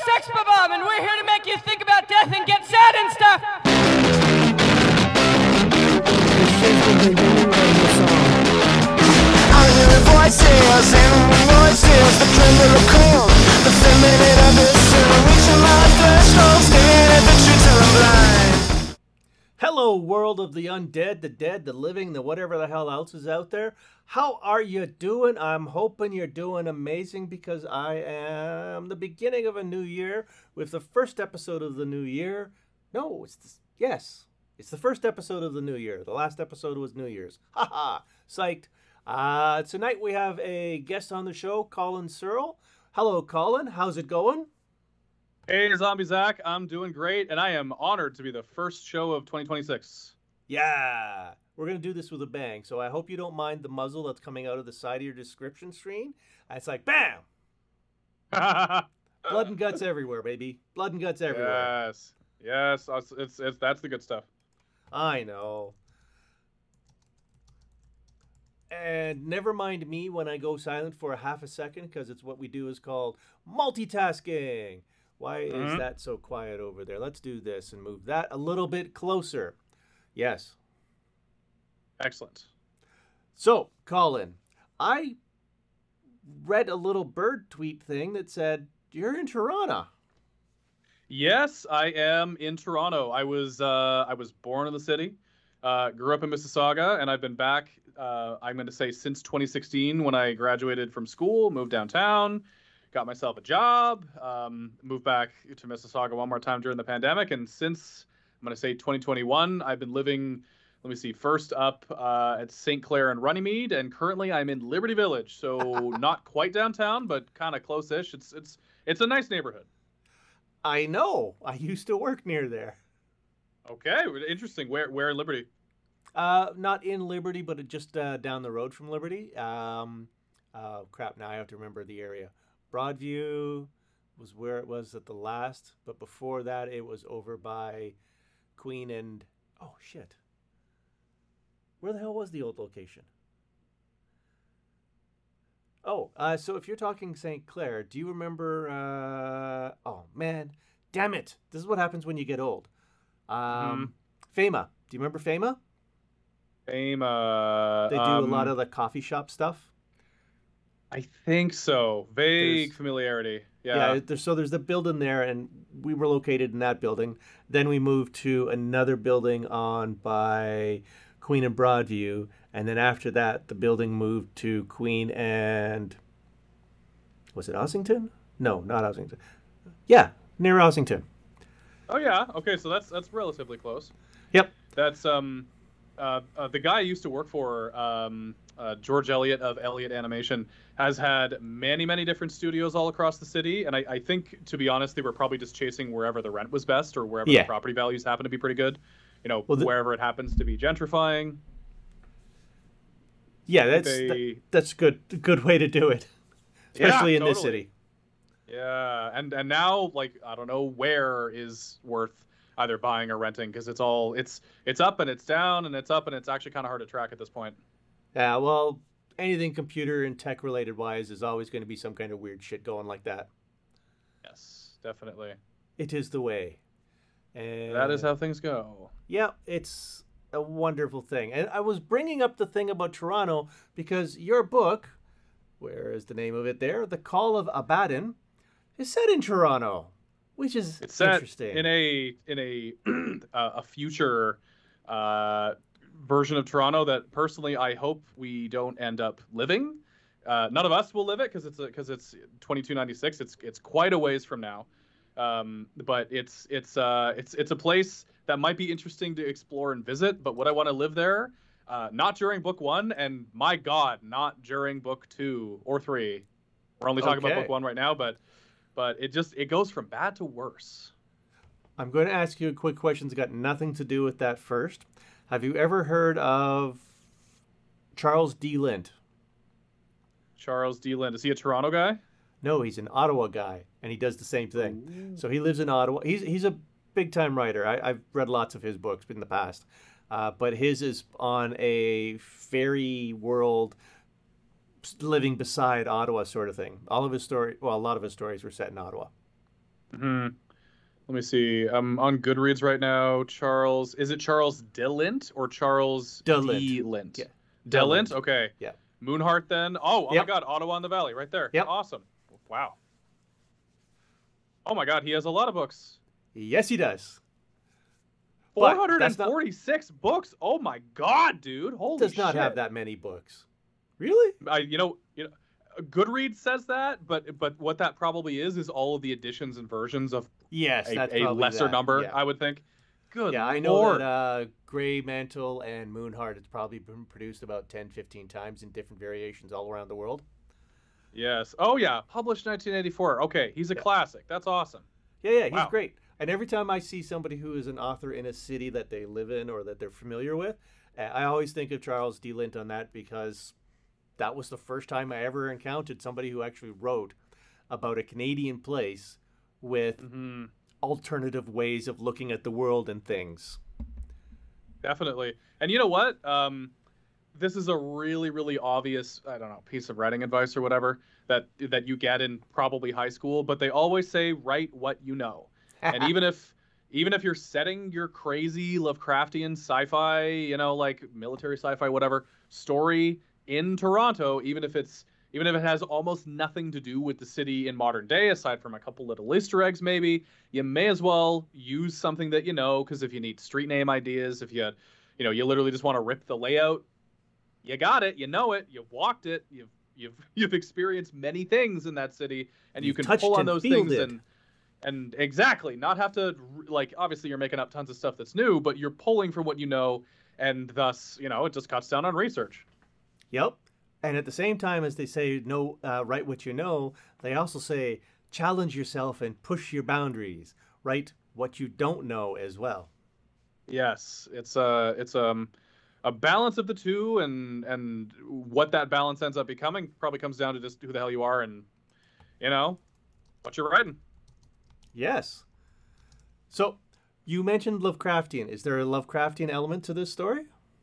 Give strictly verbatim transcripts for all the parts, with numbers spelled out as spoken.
Sex Bob, and we're here to make you think about death and get sad and stuff. I hear voices and voices, the tremble of cold, the feminine abyss, and reaching my threshold, staring at the truth till I'm blind. Hello, world of the undead, the dead, the living, the whatever the hell else is out there. How are you doing? I'm hoping you're doing amazing because I am the beginning of a new year with the first episode of the new year. No, it's the, yes, it's the first episode of the new year. The last episode was New Year's. Haha, psyched. Uh, tonight we have a guest on the show, Colin Searle. Hello, Colin. How's it going? Hey, Zombie Zach. I'm doing great, and I am honored to be the first show of twenty twenty-six. Yeah, we're going to do this with a bang, so I hope you don't mind the muzzle that's coming out of the side of your description screen. It's like, bam! Blood and guts everywhere, baby. Blood and guts everywhere. Yes. Yes, it's, it's, it's that's the good stuff. I know. And never mind me when I go silent for a half a second, because it's what we do is called multitasking. Why is Mm-hmm. that so quiet over there? Let's do this and move that a little bit closer. Yes. Excellent. So, Colin, I read a little bird tweet thing that said, you're in Toronto. Yes, I am in Toronto. I was uh, I was born in the city, uh, grew up in Mississauga, and I've been back, uh, I'm going to say, since twenty sixteen when I graduated from school, moved downtown, got myself a job, um, moved back to Mississauga one more time during the pandemic, and since, I'm going to say, twenty twenty-one, I've been living, let me see, first up uh, at Saint Clair and Runnymede, and currently I'm in Liberty Village, so not quite downtown, but kind of close-ish. It's it's it's a nice neighborhood. I know. I used to work near there. Okay, interesting. Where where in Liberty? Uh, not in Liberty, but just uh, down the road from Liberty. Um, uh, crap, now I have to remember the area. Broadview was where it was at the last, but before that it was over by Queen and... Oh, shit. Where the hell was the old location? Oh, uh, so if you're talking Saint Clair, do you remember... Uh... Oh, man. Damn it. This is what happens when you get old. Um, mm-hmm. FEMA. Do you remember FEMA? FEMA. They do um, a lot of the coffee shop stuff. I think so. Vague There's, familiarity. Yeah. Yeah. There's, so there's the building there, and we were located in that building. Then we moved to another building on by Queen and Broadview, and then after that, the building moved to Queen and was it Ossington? No, not Ossington. Yeah, near Ossington. Oh yeah. Okay, so that's that's relatively close. Yep. That's um, uh, uh the guy I used to work for, um, uh, George Elliott of Elliott Animation, has had many many different studios all across the city, and I, I think, to be honest, they were probably just chasing wherever the rent was best or wherever yeah. the property values happen to be pretty good. You know, well, the, wherever it happens to be gentrifying. Yeah, that's they, that, that's good good way to do it, especially yeah, in totally. this city. Yeah, and and now, like, I don't know where is worth either buying or renting, because it's all it's it's up and it's down and it's up and it's actually kind of hard to track at this point. Yeah, well, anything computer and tech related wise is always going to be some kind of weird shit going like that. Yes, definitely. It is the way. And that is how things go. Yeah, it's a wonderful thing. And I was bringing up the thing about Toronto because your book, where is the name of it there? The Call of Abaddon, is set in Toronto, which is it's set interesting. in a in a uh, a future uh, version of Toronto that personally I hope we don't end up living. Uh, none of us will live it because it's because it's twenty-two ninety-six. It's it's quite a ways from now. Um, but it's it's uh, it's it's a place that might be interesting to explore and visit. But would I want to live there? Uh, not during book one, and my God, not during book two or three. We're only talking okay. about book one right now, but but it just it goes from bad to worse. I'm going to ask you a quick question that's got nothing to do with that first. Have you ever heard of Charles D. Lint? Charles D. Lint, is he a Toronto guy? No, he's an Ottawa guy, and he does the same thing. Ooh. So he lives in Ottawa. He's he's a big-time writer. I, I've read lots of his books in the past. Uh, but his is on a fairy world living beside Ottawa sort of thing. All of his story, well, a lot of his stories were set in Ottawa. Hmm. Let me see. I'm on Goodreads right now. Charles, is it Charles DeLint or Charles DeLint. DeLint? Yeah. DeLint. DeLint. Okay. Yeah. Moonheart then. Oh, oh Yep. my God. Ottawa on the Valley, right there. Yep. Awesome. Wow. Oh my God, he has a lot of books. Yes, he does. Four But hundred that's not- forty-six books. Oh my God, dude. Holy Does not shit. have that many books. Really? I, you know, you know, Goodreads says that, but but what that probably is is all of the editions and versions of Yes, a, that's a probably lesser that. number, Yeah. I would think. Good Yeah, I know Lord. that uh, Grey Mantle and Moonheart has probably been produced about ten, fifteen times in different variations all around the world. Yes. Oh yeah, published nineteen eighty-four. Okay, he's a Yeah. classic. That's awesome. Yeah, yeah, he's Wow. great. And every time I see somebody who is an author in a city that they live in or that they're familiar with, uh, I always think of Charles DeLint on that because that was the first time I ever encountered somebody who actually wrote about a Canadian place with hmm alternative ways of looking at the world and things. Definitely. And you know what? Um, this is a really, really obvious, I don't know, piece of writing advice or whatever that that you get in probably high school, but they always say write what you know. And even if even if you're setting your crazy Lovecraftian sci-fi, you know, like military sci-fi, whatever, story in Toronto, even if it's even if it has almost nothing to do with the city in modern day, aside from a couple little Easter eggs, maybe, you may as well use something that you know, because if you need street name ideas, if you, you know, you literally just want to rip the layout, you got it, you know it, you've walked it, you've you've you've experienced many things in that city, and you You've can touched pull on and those things fielded. and and exactly not have to, like, obviously you're making up tons of stuff that's new, but you're pulling from what you know, and thus, you know, it just cuts down on research. Yep. And at the same time as they say, no, uh, write what you know, they also say, challenge yourself and push your boundaries. Write what you don't know as well. Yes, it's a it's um a balance of the two, and and what that balance ends up becoming probably comes down to just who the hell you are and, you know, what you're writing. Yes. So you mentioned Lovecraftian. Is there a Lovecraftian element to this story?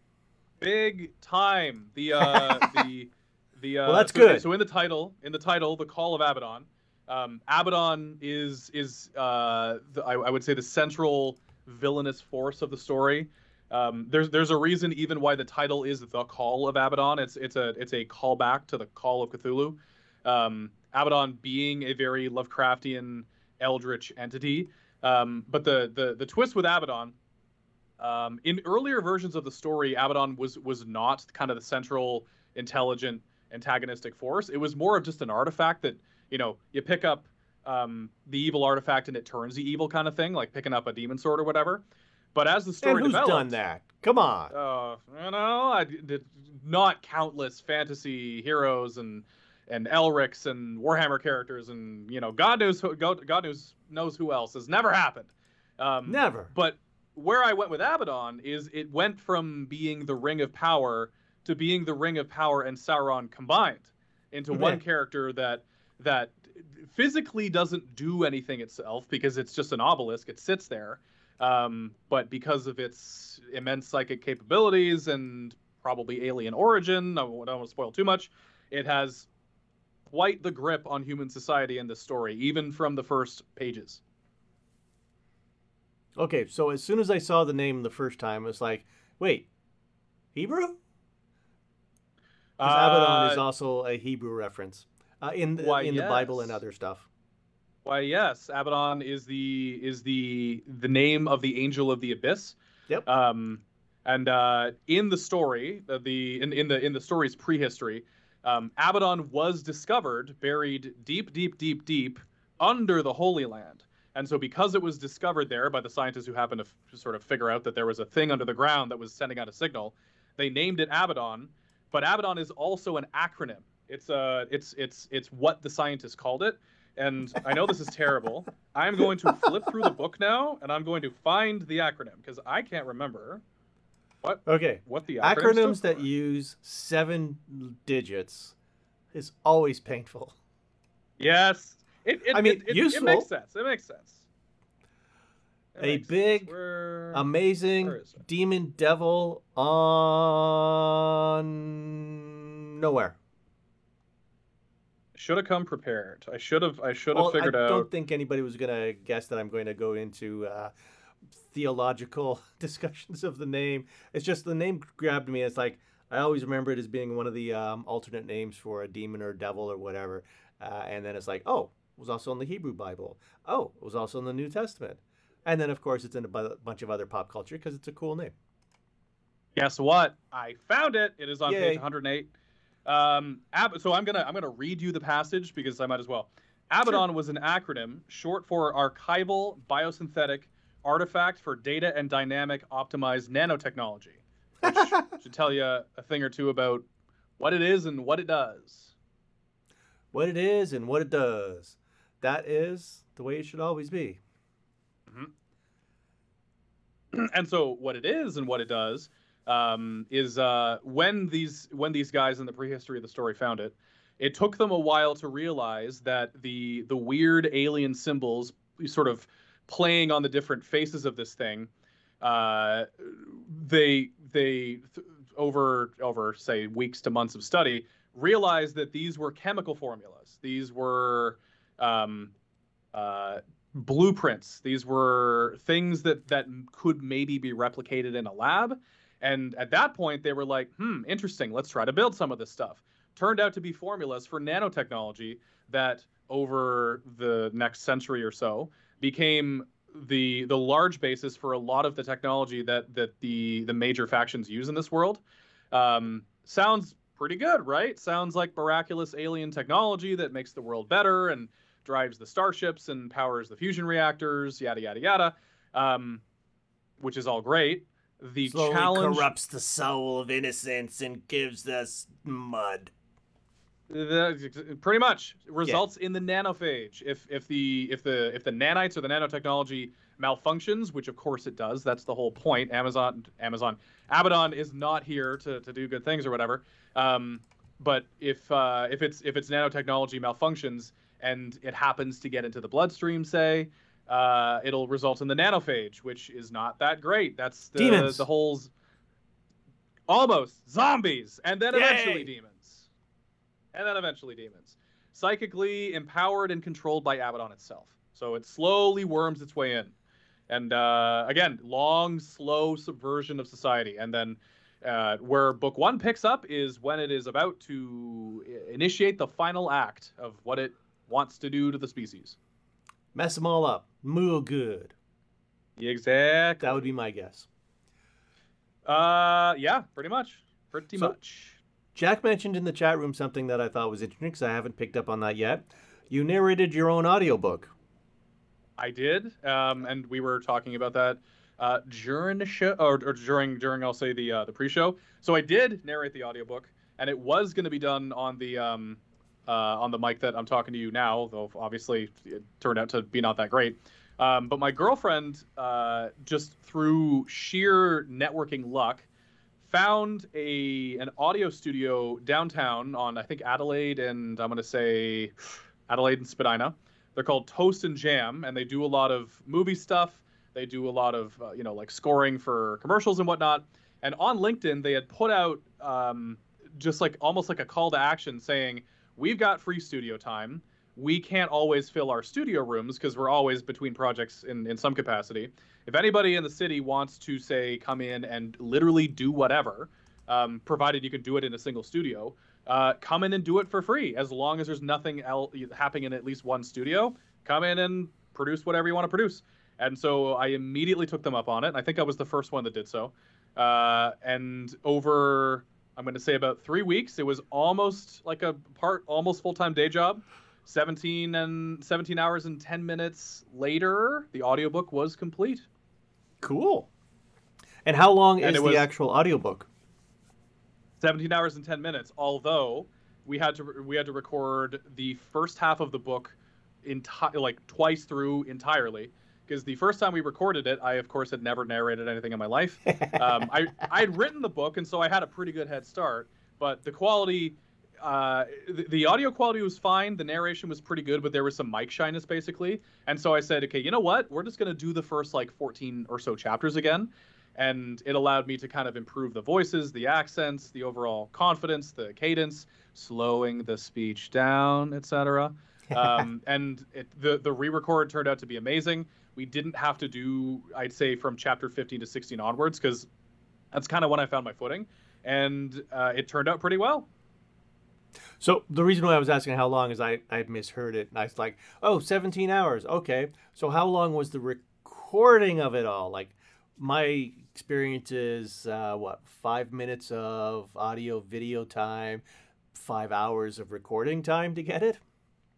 Big time. The uh the the uh Well, that's so, good. So in the title, in the title, The Call of Abaddon, um Abaddon is is uh the, I, I would say the central villainous force of the story. Um there's there's a reason even why the title is The Call of Abaddon. It's it's a it's a callback to the Call of Cthulhu. Um Abaddon being a very Lovecraftian eldritch entity. Um but the the the twist with Abaddon, Um, in earlier versions of the story, Abaddon was was not kind of the central, intelligent, antagonistic force. It was more of just an artifact that, you know, you pick up um, the evil artifact and it turns you evil kind of thing, like picking up a demon sword or whatever. But as the story And who's developed, done that? Come on. uh, you know, I did not countless fantasy heroes and and Elrics and Warhammer characters and, you know, God knows who, God, God knows knows who else has never happened. Um, Never. But where I went with Abaddon is it went from being the Ring of Power to being the Ring of Power and Sauron combined into Yeah. one character that that physically doesn't do anything itself because it's just an obelisk. It sits there. Um, but because of its immense psychic capabilities and probably alien origin, I don't want to spoil too much, it has quite the grip on human society in this story, even from the first pages. Okay, so as soon as I saw the name the first time, it's like, wait, Hebrew? Because Abaddon is Uh, also a Hebrew reference uh, in the, why, in the Bible and yes. other stuff. Why, yes, Abaddon is the is the the name of the Angel of the Abyss. Yep. Um, and uh, in the story, the, the in, in the in the story's prehistory, um, Abaddon was discovered buried deep, deep, deep, deep under the Holy Land. And so, because it was discovered there by the scientists who happened to f- sort of figure out that there was a thing under the ground that was sending out a signal, they named it Abaddon. But Abaddon is also an acronym. It's uh, it's it's it's what the scientists called it. And I know this is terrible. I'm going to flip through the book now, and I'm going to find the acronym because I can't remember what Okay. what the acronym Acronyms stood that for. use seven digits is always painful. Yes. It, it, I mean, it, it, it useful. makes sense. It makes sense. It A makes sense. big, Where- Amazing where is it? demon devil on nowhere. should have come prepared. I should have. I should have Well, I figured out. don't think anybody was going to guess that I'm going to go into uh, theological discussions of the name. It's just the name grabbed me. It's like I always remember it as being one of the um, alternate names for a demon or devil or whatever. Uh, and then it's like, oh, it was also in the Hebrew Bible. Oh, it was also in the New Testament. And then, of course, it's in a bu- bunch of other pop culture because it's a cool name. Guess what? I found it. It is on Yay. page one hundred eight. Um, Ab- so I'm gonna I'm gonna read you the passage because I might as well. Abaddon was an acronym short for Archival Biosynthetic Artifact for Data and Dynamic Optimized Nanotechnology, which should tell you a thing or two about what it is and what it does. What it is and what it does. That is the way it should always be. Mm-hmm. And so what it is and what it does um, is uh, when these when these guys in the prehistory of the story found it, it took them a while to realize that the the weird alien symbols sort of playing on the different faces of this thing, uh, they they th- over over say weeks to months of study realized that these were chemical formulas. These were um, uh, blueprints. These were things that that could maybe be replicated in a lab. And at that point, they were like, hmm, interesting. Let's try to build some of this stuff. Turned out to be formulas for nanotechnology that over the next century or so became the the large basis for a lot of the technology that that the the major factions use in this world. Um, sounds pretty good, right? Sounds like miraculous alien technology that makes the world better and drives the starships and powers the fusion reactors, yada yada yada, um, which is all great. The Slowly challenge corrupts the soul of innocence and gives us mud. The, pretty much results yeah. in the nanophage. If if the if the if the nanites or the nanotechnology malfunctions, which of course it does, that's the whole point. Amazon Amazon Abaddon is not here to, to do good things or whatever. Um, but if uh, if it's if it's nanotechnology malfunctions and it happens to get into the bloodstream, say, uh, it'll result in the nanophage, which is not that great. That's the demons. the whole almost zombies, and then Yay. eventually demons. And then eventually demons. Psychically empowered and controlled by Abaddon itself. So it slowly worms its way in. And uh, again, long, slow subversion of society. And then uh, where book one picks up is when it is about to initiate the final act of what it wants to do to the species. Mess them all up. Real good. Exactly. That would be my guess. Uh, yeah, pretty much. Pretty So- much. Jack mentioned in the chat room something that I thought was interesting because I haven't picked up on that yet. You narrated your own audiobook. I did, um, and we were talking about that uh, during the show, or, or during during I'll say the uh, the pre-show. So I did narrate the audiobook, and it was going to be done on the um, uh, on the mic that I'm talking to you now, though obviously it turned out to be not that great. Um, but my girlfriend, uh, just through sheer networking luck, found a an audio studio downtown on I think Adelaide and I'm going to say Adelaide and Spadina. They're called Toast and Jam, and they do a lot of movie stuff. They do a lot of, uh, you know, like scoring for commercials and whatnot. And on LinkedIn, they had put out um, just like almost like a call to action saying, we've got free studio time. We can't always fill our studio rooms because we're always between projects in, in some capacity. If anybody in the city wants to, say, come in and literally do whatever, um, provided you can do it in a single studio, Uh, come in and do it for free as long as there's nothing else happening in at least one studio. Come in and produce whatever you want to produce. And so I immediately took them up on it. And I think I was the first one that did so. Uh, and over, I'm going to say about three weeks, it was almost like a part, almost full-time day job. seventeen and seventeen hours and ten minutes later, the audiobook was complete. Cool. And how long And is it the was- actual audiobook? seventeen hours and ten minutes, although we had to we had to record the first half of the book enti- like twice through entirely, because the first time we recorded it, I of course had never narrated anything in my life. um, I I'd written the book, and so I had a pretty good head start, but the quality uh, the, the audio quality was fine, the narration was pretty good, but there was some mic shyness basically. And so I said, okay, you know what, we're just going to do the first like fourteen or so chapters again. and it allowed me to kind of improve the voices, the accents, the overall confidence, the cadence, slowing the speech down, et cetera. Um, and it, the the re-record turned out to be amazing. We didn't have to do, I'd say, from chapter fifteen to sixteen onwards, because that's kind of when I found my footing, and uh, it turned out pretty well. So the reason why I was asking how long is I, I misheard it. And I was like, oh, seventeen hours. Okay. So how long was the recording of it all? Like, my experience is, uh, what, five minutes of audio video time, five hours of recording time to get it?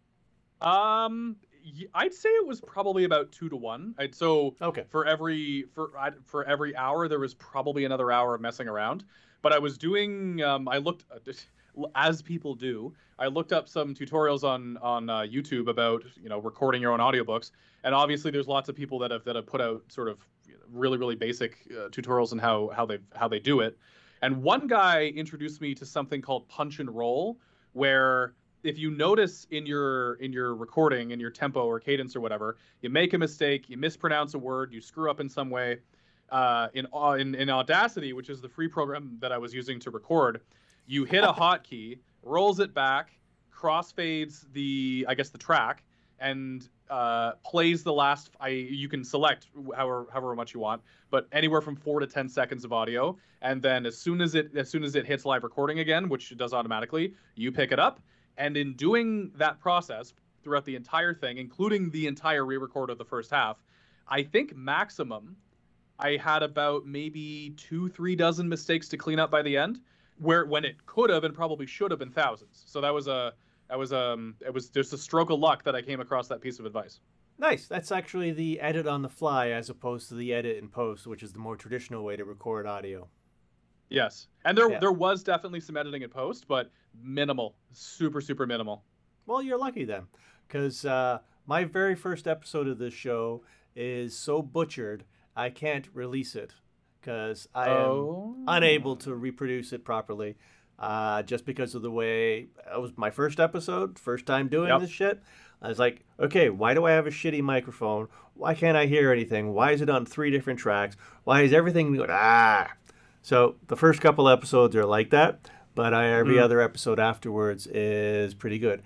Um, I'd say it was probably about two to one. I'd, so okay. for every for for every hour, there was probably another hour of messing around. But I was doing, um, I looked, as people do, I looked up some tutorials on on uh, YouTube about, you know, recording your own audiobooks. And obviously, there's lots of people that have that have put out sort of really really basic uh, tutorials on how how they how they do it. And one guy introduced me to something called punch and roll, where if you notice in your in your recording, in your tempo or cadence or whatever, you make a mistake, you mispronounce a word, you screw up in some way, uh, in, in in Audacity, which is the free program that I was using to record, you hit a hotkey, rolls it back, crossfades the I guess the track, and uh, plays the last. I you can select however however much you want, but anywhere from four to ten seconds of audio, and then as soon as it as soon as it hits live recording again, which it does automatically, you pick it up. And in doing that process throughout the entire thing, including the entire re-record of the first half, I think maximum, I had about maybe two, three dozen mistakes to clean up by the end, where when it could have and probably should have been thousands. So that was a, that was um, it was just a stroke of luck that I came across that piece of advice. Nice. That's actually the edit on the fly as opposed to the edit in post, which is the more traditional way to record audio. Yes. And there yeah. there was definitely some editing in post, but minimal, super, super minimal. Well, you're lucky then, because uh, my very first episode of this show is so butchered, I can't release it because I oh. am unable to reproduce it properly uh, just because of the way it was my first episode, first time doing yep. this shit. I was like, okay, why do I have a shitty microphone? Why can't I hear anything? Why is it on three different tracks? Why is everything going, ah? So the first couple episodes are like that, but I, every mm. other episode afterwards is pretty good.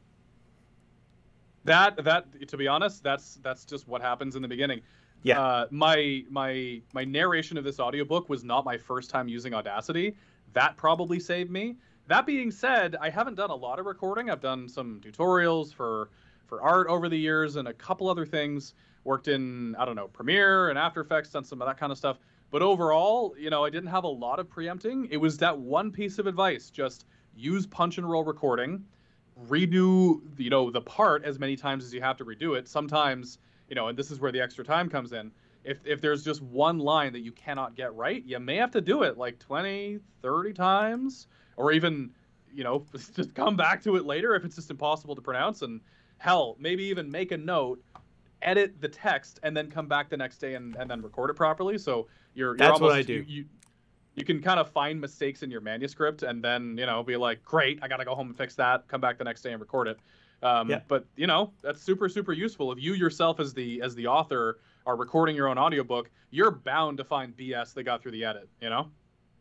That that to be honest, that's that's just what happens in the beginning. Yeah. Uh, my my my narration of this audiobook was not my first time using Audacity. That probably saved me. That being said, I haven't done a lot of recording. I've done some tutorials for for art over the years and a couple other things. Worked in, I don't know, Premiere and After Effects, done some of that kind of stuff. But overall, you know, I didn't have a lot of preempting. It was that one piece of advice, just use punch and roll recording, redo, you know, the part as many times as you have to redo it. Sometimes, you know, and this is where the extra time comes in. If if there's just one line that you cannot get right, you may have to do it like twenty, thirty times, or even, you know, just come back to it later if it's just impossible to pronounce. And hell, maybe even make a note, edit the text, and then come back the next day and, and then record it properly. So you're, you're That's almost, what I do. You, you, you can kind of find mistakes in your manuscript and then, you know, be like, great, I got to go home and fix that, come back the next day and record it. Um, yeah. But, you know, that's super, super useful. If you yourself as the as the author are recording your own audiobook, you're bound to find B S that got through the edit, you know?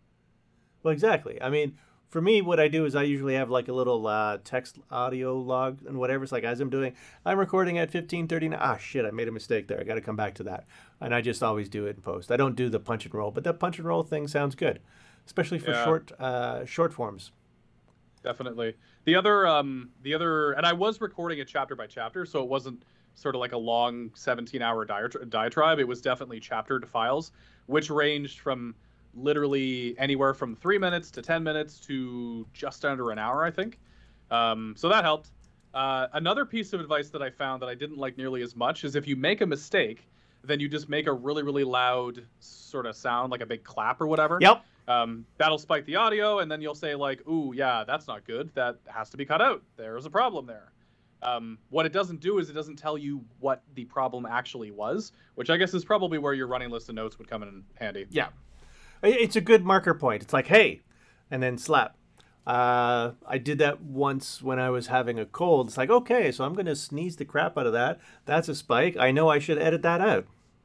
Well, exactly. I mean, for me, what I do is I usually have like a little uh, text audio log and whatever. It's like as I'm doing, I'm recording at fifteen thirty. Ah, shit, I made a mistake there. I got to come back to that. And I just always do it in post. I don't do the punch and roll, but that punch and roll thing sounds good, especially for yeah. short uh, short forms. Definitely. The other, um, the other, and I was recording it chapter by chapter, so it wasn't sort of like a long seventeen-hour diatribe. It was definitely chaptered files, which ranged from literally anywhere from three minutes to ten minutes to just under an hour, I think. Um, so that helped. Uh, another piece of advice that I found that I didn't like nearly as much is if you make a mistake, then you just make a really, really loud sort of sound, like a big clap or whatever. Yep. Um, that'll spike the audio, and then you'll say like, ooh, yeah, that's not good. That has to be cut out. There's a problem there. Um, what it doesn't do is it doesn't tell you what the problem actually was, which I guess is probably where your running list of notes would come in handy. Yeah. It's a good marker point. It's like, hey, and then slap. Uh, I did that once when I was having a cold. It's like, okay, so I'm going to sneeze the crap out of that. That's a spike. I know I should edit that out.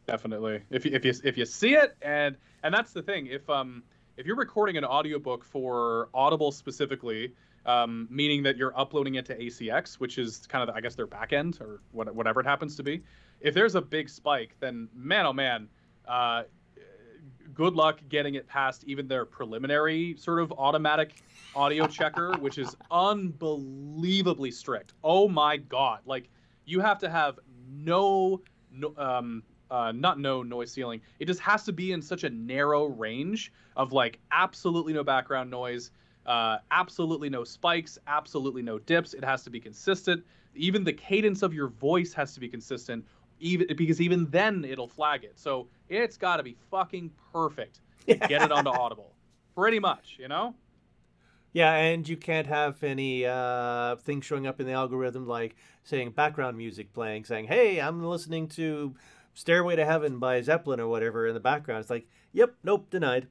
Definitely. If you if you if you see it, and and that's the thing. If um if you're recording an audiobook for Audible specifically, um, meaning that you're uploading it to A C X, which is kind of I guess their back end or what, whatever it happens to be. If there's a big spike, then man oh man, uh, good luck getting it past even their preliminary sort of automatic audio checker, which is unbelievably strict. Oh my god! Like you have to have no no um. Uh, not no noise ceiling. It just has to be in such a narrow range of like absolutely no background noise, uh, absolutely no spikes, absolutely no dips. It has to be consistent. Even the cadence of your voice has to be consistent, even because even then it'll flag it. So it's got to be fucking perfect to get it onto Audible. Pretty much, you know? Yeah, and you can't have any uh, things showing up in the algorithm like saying background music playing, saying, hey, I'm listening to Stairway to Heaven by Zeppelin or whatever in the background. It's like, yep, nope, denied.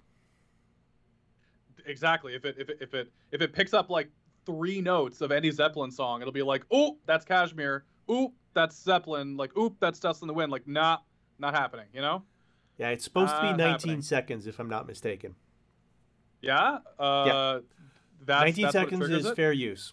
Exactly. If it if it if it if it picks up like three notes of any Zeppelin song, it'll be like, oh, that's Kashmir. Oop, that's Zeppelin. Like, oop, that's Dust in the Wind. Like, nah, not happening. You know? Yeah, it's supposed to be Not nineteen happening. seconds, if I'm not mistaken. Yeah. Uh, Yeah. That's, nineteen that's what seconds triggers is it? fair use.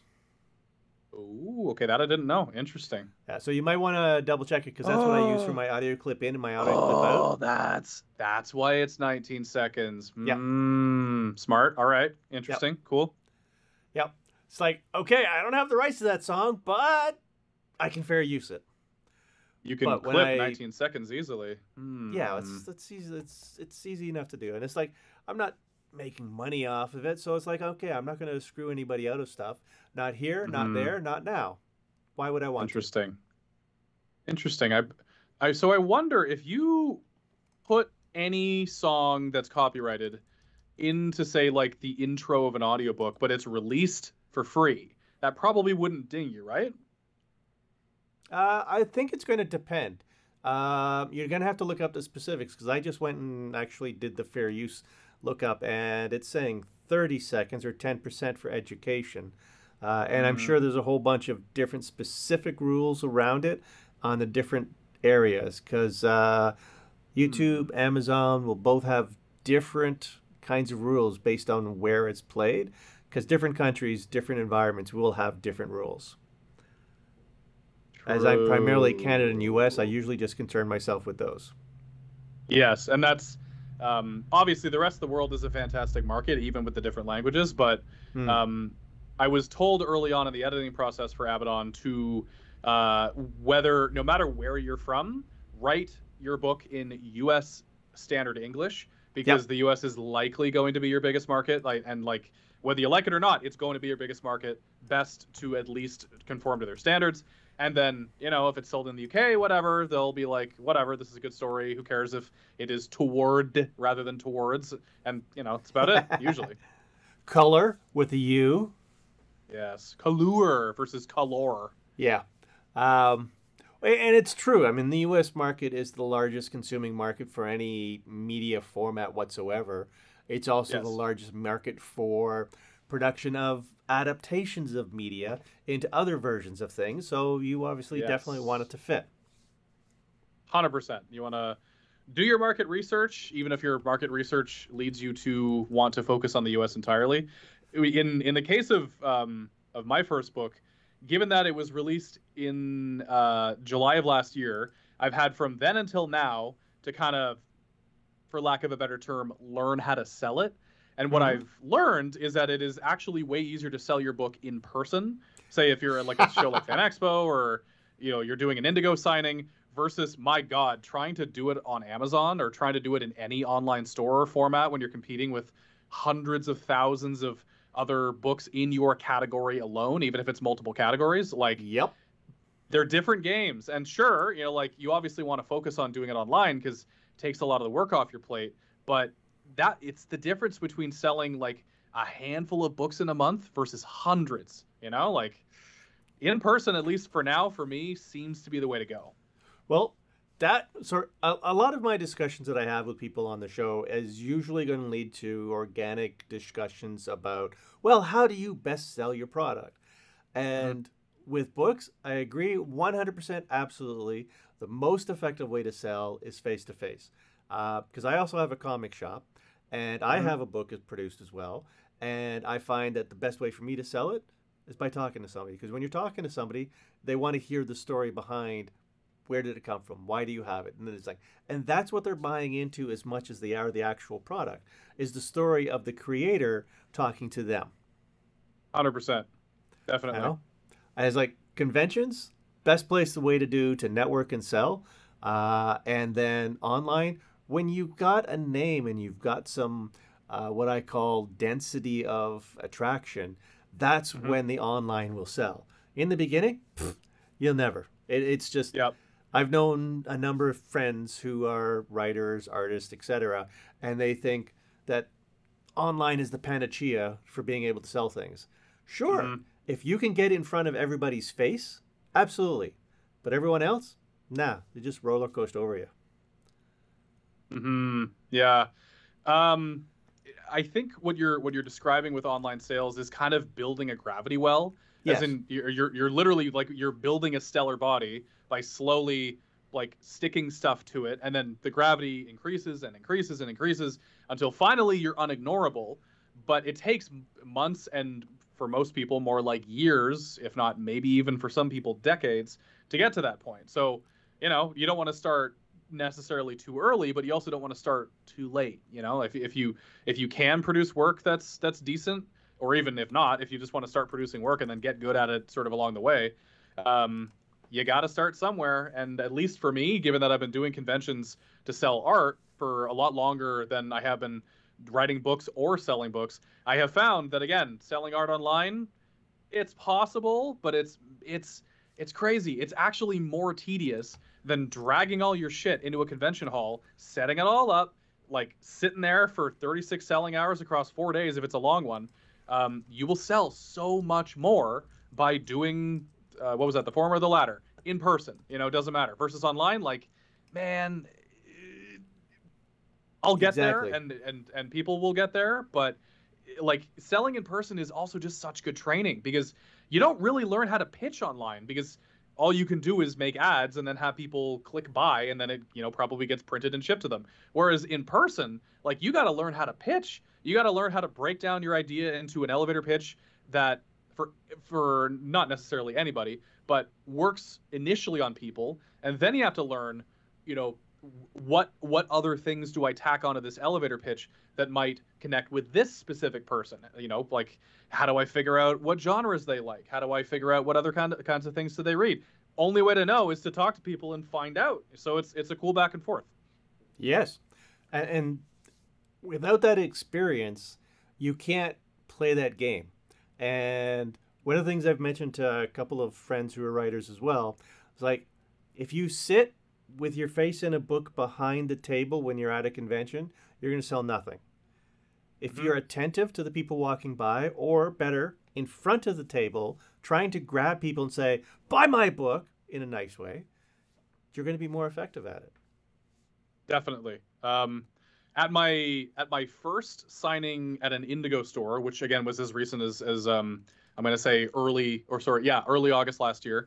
Ooh, okay, that I didn't know. Interesting. Yeah, so you might want to double check it because that's what I use for Oh. my audio clip in and my audio clip out. Oh, that's that's why it's nineteen seconds. Yeah. Mm, smart. All right. Interesting. Cool. Yep. It's like, okay, I don't have the rights to that song, but I can fair use it. You can But when clip I- nineteen seconds easily. Hmm. Yeah, it's it's easy. It's it's easy enough to do, and it's like I'm not making money off of it, so it's like okay, I'm not going to screw anybody out of stuff. Not here, not Mhm. there, not now. Why would I want to? Interesting. Interesting. I, I so I wonder if you put any song that's copyrighted into say like the intro of an audiobook, but it's released for free, that probably wouldn't ding you, right? Uh, I think it's going to depend. Um, you're going to have to look up the specifics because I just went and actually did the fair use lookup, and it's saying thirty seconds or ten percent for education. Uh, and I'm Mhm. sure there's a whole bunch of different specific rules around it on the different areas because uh, YouTube, Amazon will both have different kinds of rules based on where it's played because different countries, different environments will have different rules. As I'm primarily Canada and U S, I usually just concern myself with those. Yes, and that's um, obviously the rest of the world is a fantastic market, even with the different languages. But Hmm. um, I was told early on in the editing process for Abaddon to uh, whether, no matter where you're from, write your book in U S standard English because Yep. the U S is likely going to be your biggest market. Like, and like whether you like it or not, it's going to be your biggest market. Best to at least conform to their standards. And then, you know, if it's sold in the U K, whatever, they'll be like, whatever, this is a good story. Who cares if it is toward rather than towards? And, you know, that's about it, usually. Color with a U. Yes. Color versus color. Yeah. Um, and it's true. I mean, the U S market is the largest consuming market for any media format whatsoever. It's also Yes. the largest market for production of adaptations of media into other versions of things. So you obviously Yes. definitely want it to fit. one hundred percent. You want to do your market research, even if your market research leads you to want to focus on the U S entirely. In in the case of um, of my first book, given that it was released in uh, July of last year, I've had from then until now to kind of, for lack of a better term, learn how to sell it. And what Mhm. I've learned is that it is actually way easier to sell your book in person. Say if you're at like a show like Fan Expo or you know you're doing an Indigo signing versus, my God, trying to do it on Amazon or trying to do it in any online store format when you're competing with hundreds of thousands of other books in your category alone, even if it's multiple categories. Like, Yep. they're different games. And sure, you know, like you obviously want to focus on doing it online because it takes a lot of the work off your plate. But that it's the difference between selling like a handful of books in a month versus hundreds, you know, like in person, at least for now, for me, seems to be the way to go. Well, that so a, a lot of my discussions that I have with people on the show is usually going to lead to organic discussions about, well, how do you best sell your product? And with books, I agree one hundred percent absolutely. the most effective way to sell is face to face. Because I also have a comic shop, and I Mhm. have a book is produced as well. And I find that the best way for me to sell it is by talking to somebody. Because when you're talking to somebody, they want to hear the story behind where did it come from, why do you have it, and then it's like, and that's what they're buying into as much as they are the actual product. Is the story of the creator talking to them. one hundred percent. You Definitely. know, as like conventions, best place the way to do to network and sell, uh, and then online when you've got a name and you've got some uh, what I call density of attraction, that's Mhm. when the online will sell. In the beginning, pff, you'll never. It, it's just Yep. I've known a number of friends who are writers, artists, et cetera, and they think that online is the panacea for being able to sell things. Sure, Mhm. if you can get in front of everybody's face, absolutely. But everyone else, nah, they just roller coaster over you. Hmm. Yeah. Um, I think what you're what you're describing with online sales is kind of building a gravity well. Yes. As in you're, you're you're literally like you're building a stellar body by slowly like sticking stuff to it, and then the gravity increases and increases and increases until finally you're unignorable. But it takes m- months, and for most people more like years, if not maybe even for some people decades, to get to that point. So you know you don't want to start necessarily too early, but you also don't want to start too late. You know, if if you if you can produce work that's that's decent, or even if not, if you just want to start producing work and then get good at it sort of along the way, um, you got to start somewhere. And at least for me, given that I've been doing conventions to sell art for a lot longer than I have been writing books or selling books, I have found that again, selling art online, it's possible, but it's it's it's crazy. It's actually more tedious than dragging all your shit into a convention hall, setting it all up, like sitting there for thirty-six selling hours across four days if it's a long one. Um, you will sell so much more by doing uh, what was that, the former or the latter, in person. You know, it doesn't matter. Versus online, like, man, eh, I'll get Exactly. there, and and and people will get there, but like selling in person is also just such good training because you don't really learn how to pitch online because all you can do is make ads and then have people click buy, and then it, you know, probably gets printed and shipped to them. Whereas in person, like, you got to learn how to pitch. You got to learn how to break down your idea into an elevator pitch that for for not necessarily anybody, but works initially on people, and then you have to learn, you know, what what other things do I tack onto this elevator pitch that might connect with this specific person? You know, like, how do I figure out what genres they like? How do I figure out what other kind of, kinds of things do they read? Only way to know is to talk to people and find out. So it's it's a cool back and forth. Yes. And, and without that experience, you can't play that game. And one of the things I've mentioned to a couple of friends who are writers as well is like, if you sit with your face in a book behind the table when you're at a convention, you're going to sell nothing. If Mhm. you're attentive to the people walking by, or better, in front of the table, trying to grab people and say, buy my book in a nice way, you're going to be more effective at it. Definitely. Um, at my at my first signing at an Indigo store, which again was as recent as as um, I'm going to say early or sorry, yeah, early August last year.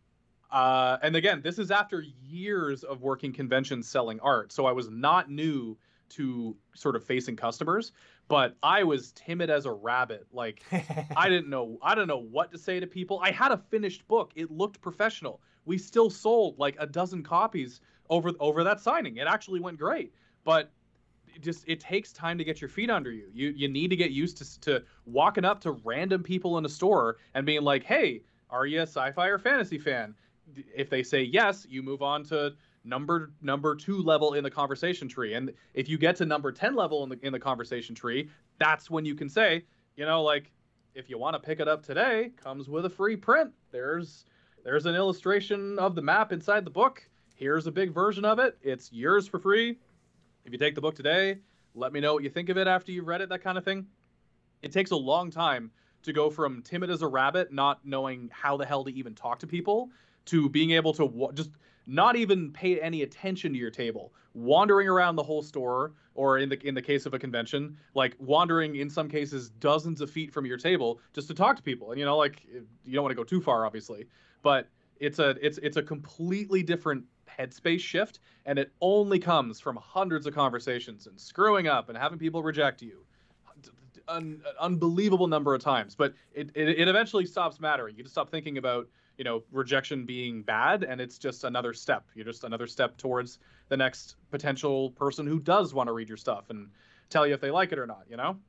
Uh, and again, this is after years of working conventions selling art, so I was not new to sort of facing customers, but I was timid as a rabbit. Like, I didn't know I didn't know what to say to people. I had a finished book. It looked professional. We still sold like a dozen copies over over that signing. It actually went great. But it just it takes time to get your feet under you. You you need to get used to to walking up to random people in a store and being like, "Hey, are you a sci-fi or fantasy fan?" If they say yes, you move on to number number two level in the conversation tree. And if you get to number ten level in the in the conversation tree, that's when you can say, you know, like, if you want to pick it up today, comes with a free print. There's there's an illustration of the map inside the book. Here's a big version of it. It's yours for free. If you take the book today, let me know what you think of it after you've read it, that kind of thing. It takes a long time to go from timid as a rabbit, not knowing how the hell to even talk to people, to being able to wa- just not even pay any attention to your table, wandering around the whole store, or in the in the case of a convention, like wandering in some cases dozens of feet from your table just to talk to people. And you know, like, you don't want to go too far, obviously, but it's a it's it's a completely different headspace shift, and it only comes from hundreds of conversations and screwing up and having people reject you. An unbelievable number of times, but it, it it eventually stops mattering. You just stop thinking about, you know, rejection being bad, and it's just another step. You're just another step towards the next potential person who does want to read your stuff and tell you if they like it or not, you know?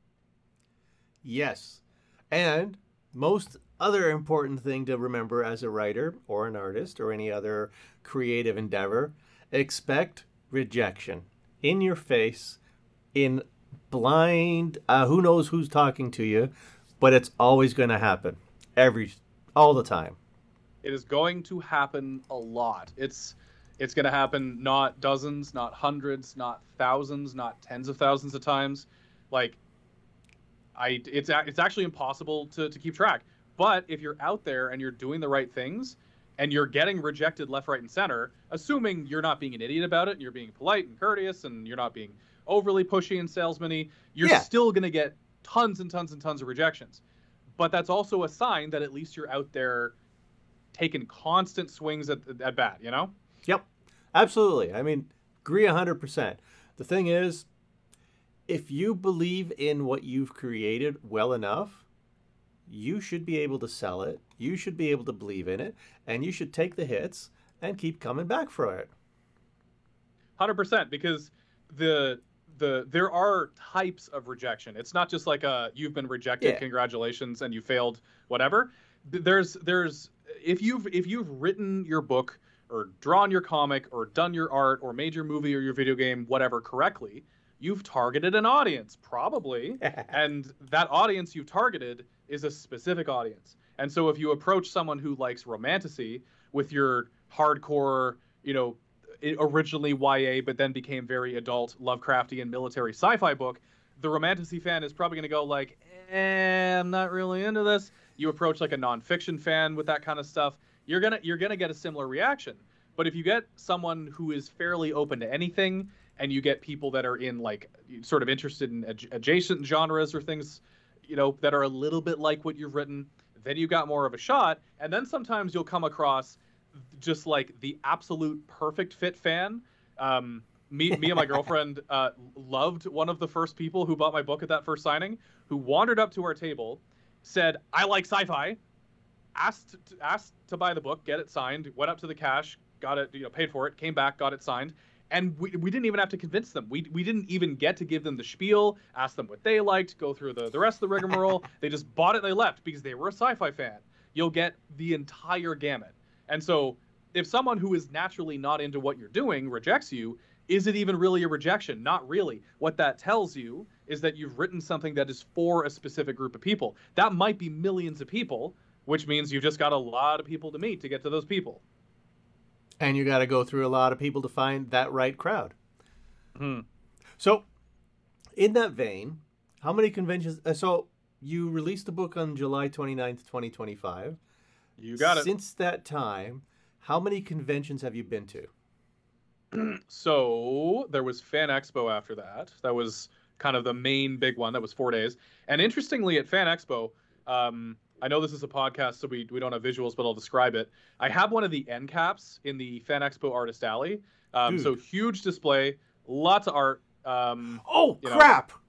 Yes. And most other important thing to remember as a writer or an artist or any other creative endeavor, expect rejection in your face, in blind, uh, who knows who's talking to you, but it's always going to happen every, all the time. It is going to happen a lot. It's it's going to happen not dozens, not hundreds, not thousands, not tens of thousands of times. Like, I it's it's actually impossible to, to keep track. But if you're out there and you're doing the right things and you're getting rejected left, right, and center, assuming you're not being an idiot about it and you're being polite and courteous and you're not being overly pushy and salesman-y, you're yeah. still going to get tons and tons and tons of rejections. But that's also a sign that at least you're out there taking constant swings at, at bat, you know? Yep, absolutely. I mean, agree one hundred percent. The thing is, if you believe in what you've created well enough, you should be able to sell it, you should be able to believe in it, and you should take the hits and keep coming back for it. one hundred percent, because the... The there are types of rejection. It's not just like a you've been rejected, yeah. congratulations, and you failed, whatever. There's there's if you've if you've written your book or drawn your comic or done your art or made your movie or your video game, whatever, correctly, you've targeted an audience, probably, and that audience you've targeted is a specific audience. And so if you approach someone who likes romantasy with your hardcore, you know, originally Y A, but then became very adult, Lovecraftian military sci-fi book, the romantasy fan is probably going to go like, eh, I'm not really into this. You approach like a nonfiction fan with that kind of stuff, you're gonna you're gonna get a similar reaction. But if you get someone who is fairly open to anything, and you get people that are in like sort of interested in ad- adjacent genres or things, you know, that are a little bit like what you've written, then you got more of a shot. And then sometimes you'll come across just like the absolute perfect fit fan. Um, me, me and my girlfriend uh, loved one of the first people who bought my book at that first signing, who wandered up to our table, said, I like sci-fi, asked to, asked to buy the book, get it signed, went up to the cash, got it, you know, paid for it, came back, got it signed. And we, we didn't even have to convince them. We we didn't even get to give them the spiel, ask them what they liked, go through the, the rest of the rigmarole. They just bought it and they left because they were a sci-fi fan. You'll get the entire gamut. And so if someone who is naturally not into what you're doing rejects you, is it even really a rejection? Not really. What that tells you is that you've written something that is for a specific group of people. That might be millions of people, which means you've just got a lot of people to meet to get to those people. And you got to go through a lot of people to find that right crowd. Hmm. So, in that vein, how many conventions? Uh, so, you released the book on July twenty-ninth, twenty twenty-five. You got it. Since that time, how many conventions have you been to? So, there was Fan Expo after that. That was kind of the main big one. That was four days. And interestingly, at Fan Expo, um, I know this is a podcast, so we we don't have visuals, but I'll describe it. I have one of the end caps in the Fan Expo Artist Alley. Um, so huge display, lots of art. Um, oh, you crap! Know.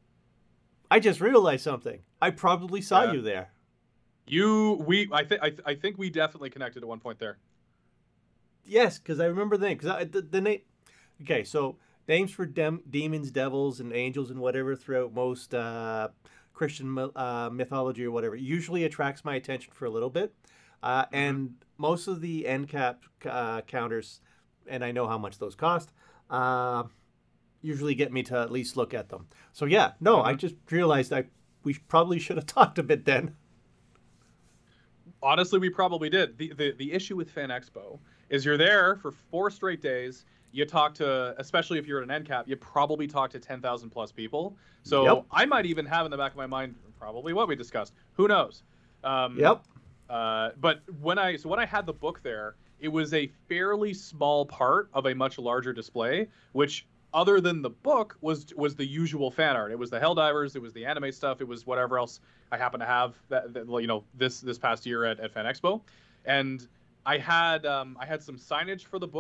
I just realized something. I probably saw yeah. you there. You, we, I think, I, th- I think we definitely connected at one point there. Yes, because I remember the name. Because the, the name. Okay, so names for dem- demons, devils, and angels, and whatever throughout most uh, Christian uh, mythology or whatever usually attracts my attention for a little bit, uh, mm-hmm. and most of the end cap uh, counters, and I know how much those cost, uh, usually get me to at least look at them. So yeah, no, mm-hmm. I just realized I we probably should have talked a bit then. Honestly, we probably did. The, the the issue with Fan Expo is you're there for four straight days. You talk to, especially if you're at an end cap, you probably talk to ten thousand plus people. So yep. I might even have in the back of my mind probably what we discussed. Who knows? Um, yep. Uh, but when I so when I had the book there, it was a fairly small part of a much larger display, which other than the book was was the usual fan art. It was the Helldivers, it was the anime stuff, it was whatever else I happen to have that, that you know this this past year at, at Fan Expo, and I had um, I had some signage for the book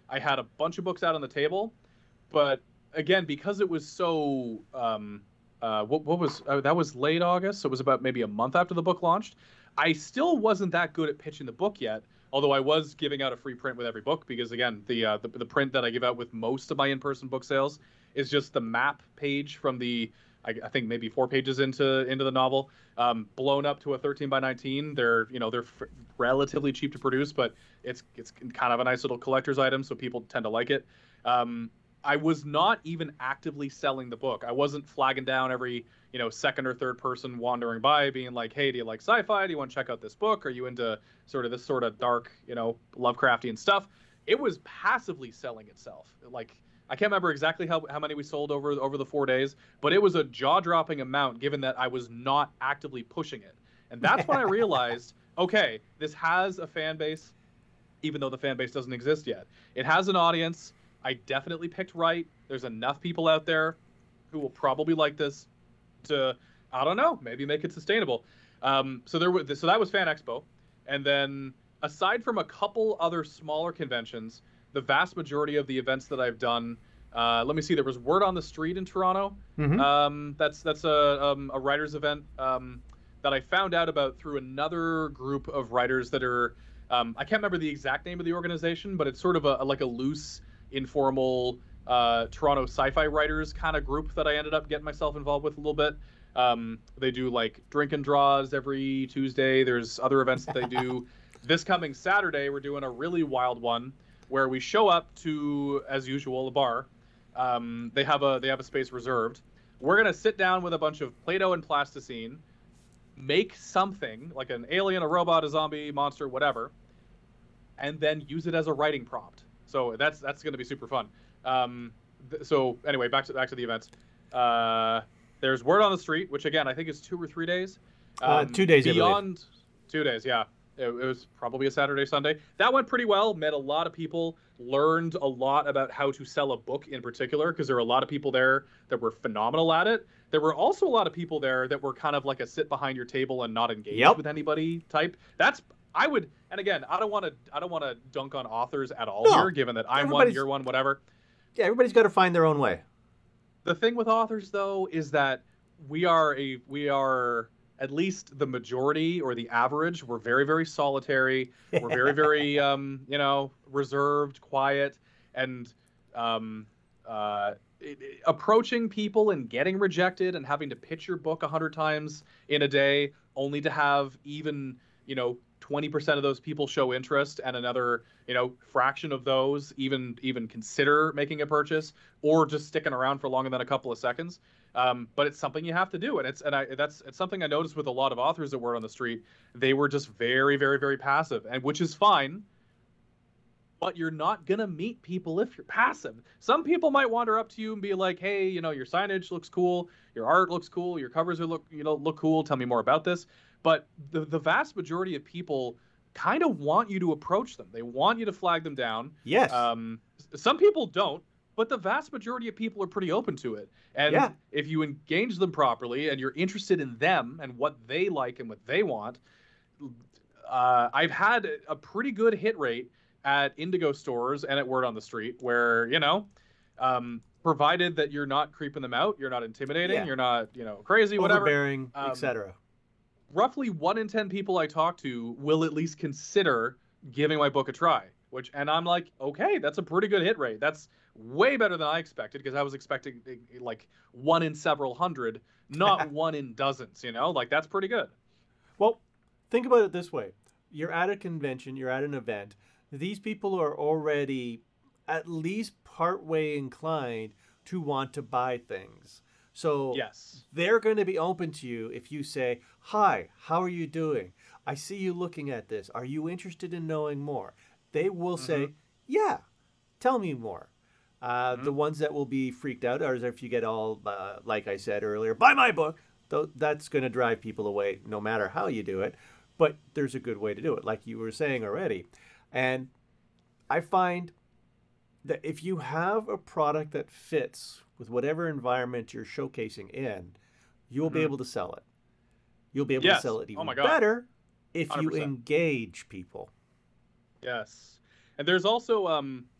I had a bunch of books out on the table, but again, because it was so, um, uh, what, what was, uh, that was late August, so it was about maybe a month after the book launched. I still wasn't that good at pitching the book yet, although I was giving out a free print with every book because, again, the, uh, the, the print that I give out with most of my in-person book sales is just the map page from the, I, I think maybe four pages into into the novel, um, blown up to a thirteen by nineteen. They're, you know, they're f- relatively cheap to produce, but it's it's kind of a nice little collector's item, so people tend to like it. Um, I was not even actively selling the book. I wasn't flagging down every, you know, second or third person wandering by being like, hey, do you like sci-fi? Do you want to check out this book? Are you into sort of this sort of dark, you know, Lovecraftian stuff? It was passively selling itself. Like, I can't remember exactly how, how many we sold over over the four days, but it was a jaw-dropping amount given that I was not actively pushing it. And that's when I realized, okay, this has a fan base, even though the fan base doesn't exist yet. It has an audience. I definitely picked right. There's enough people out there who will probably like this to, I don't know, maybe make it sustainable. Um, so there was, so that was Fan Expo. And then aside from a couple other smaller conventions, the vast majority of the events that I've done, uh, let me see, there was Word on the Street in Toronto. Mm-hmm. Um, that's that's a, um, a writer's event um, that I found out about through another group of writers that are, um, I can't remember the exact name of the organization, but it's sort of a, like a loose, informal uh, Toronto sci-fi writers kind of group that I ended up getting myself involved with a little bit. Um, they do like drink and draws every Tuesday. There's other events that they do. This coming Saturday, we're doing a really wild one where we show up to, as usual, a bar. Um, they have a they have a space reserved. We're gonna sit down with a bunch of Play-Doh and plasticine, make something like an alien, a robot, a zombie, monster, whatever, and then use it as a writing prompt. So that's that's gonna be super fun. Um, th- so anyway, back to back to the events. Uh, there's Word on the Street, which again I think is two or three days. Um, uh, two days. Beyond two days, yeah. It, it was probably a Saturday, Sunday. That went pretty well. Met a lot of people. Learned a lot about how to sell a book in particular, because there were a lot of people there that were phenomenal at it. There were also a lot of people there that were kind of like a sit behind your table and not engage yep. with anybody type. That's I would, and again, I don't want to I don't want to dunk on authors at all no. here, given that I'm one, you're one, whatever. Yeah, everybody's got to find their own way. The thing with authors, though, is that we are a we are. At least the majority or the average, we're very, very solitary. We're very, very, um, you know, reserved, quiet, and um, uh, it, it, approaching people and getting rejected and having to pitch your book a hundred times in a day, only to have even, you know, twenty percent of those people show interest and another, you know, fraction of those even even consider making a purchase or just sticking around for longer than a couple of seconds. Um, but it's something you have to do, and it's and I that's it's something I noticed with a lot of authors that were on the street. They were just very, very, very passive, and which is fine. But you're not gonna meet people if you're passive. Some people might wander up to you and be like, "Hey, you know, your signage looks cool, your art looks cool, your covers are look you know look cool. Tell me more about this." But the the vast majority of people kind of want you to approach them. They want you to flag them down. Yes. Um, some people don't. But the vast majority of people are pretty open to it. And yeah. if you engage them properly and you're interested in them and what they like and what they want, uh, I've had a pretty good hit rate at Indigo stores and at Word on the Street where, you know, um, provided that you're not creeping them out, you're not intimidating, yeah. you're not, you know, crazy, whatever. Overbearing, um, et cetera. Roughly one in ten people I talk to will at least consider giving my book a try. Which, and I'm like, okay, that's a pretty good hit rate. That's way better than I expected because I was expecting like one in several hundred, not one in dozens, you know? Like, that's pretty good. Well, think about it this way. You're at a convention, you're at an event. These people are already at least partway inclined to want to buy things. So yes. they're going to be open to you if you say, hi, how are you doing? I see you looking at this. Are you interested in knowing more? They will say, mm-hmm. yeah, tell me more. Uh, mm-hmm. The ones that will be freaked out are if you get all, uh, like I said earlier, buy my book. Th- that's going to drive people away no matter how you do it. But there's a good way to do it, like you were saying already. And I find that if you have a product that fits with whatever environment you're showcasing in, you'll mm-hmm. be able to sell it. You'll be able yes. to sell it even oh my God. better if one hundred percent. You engage people. Yes. And there's also, um,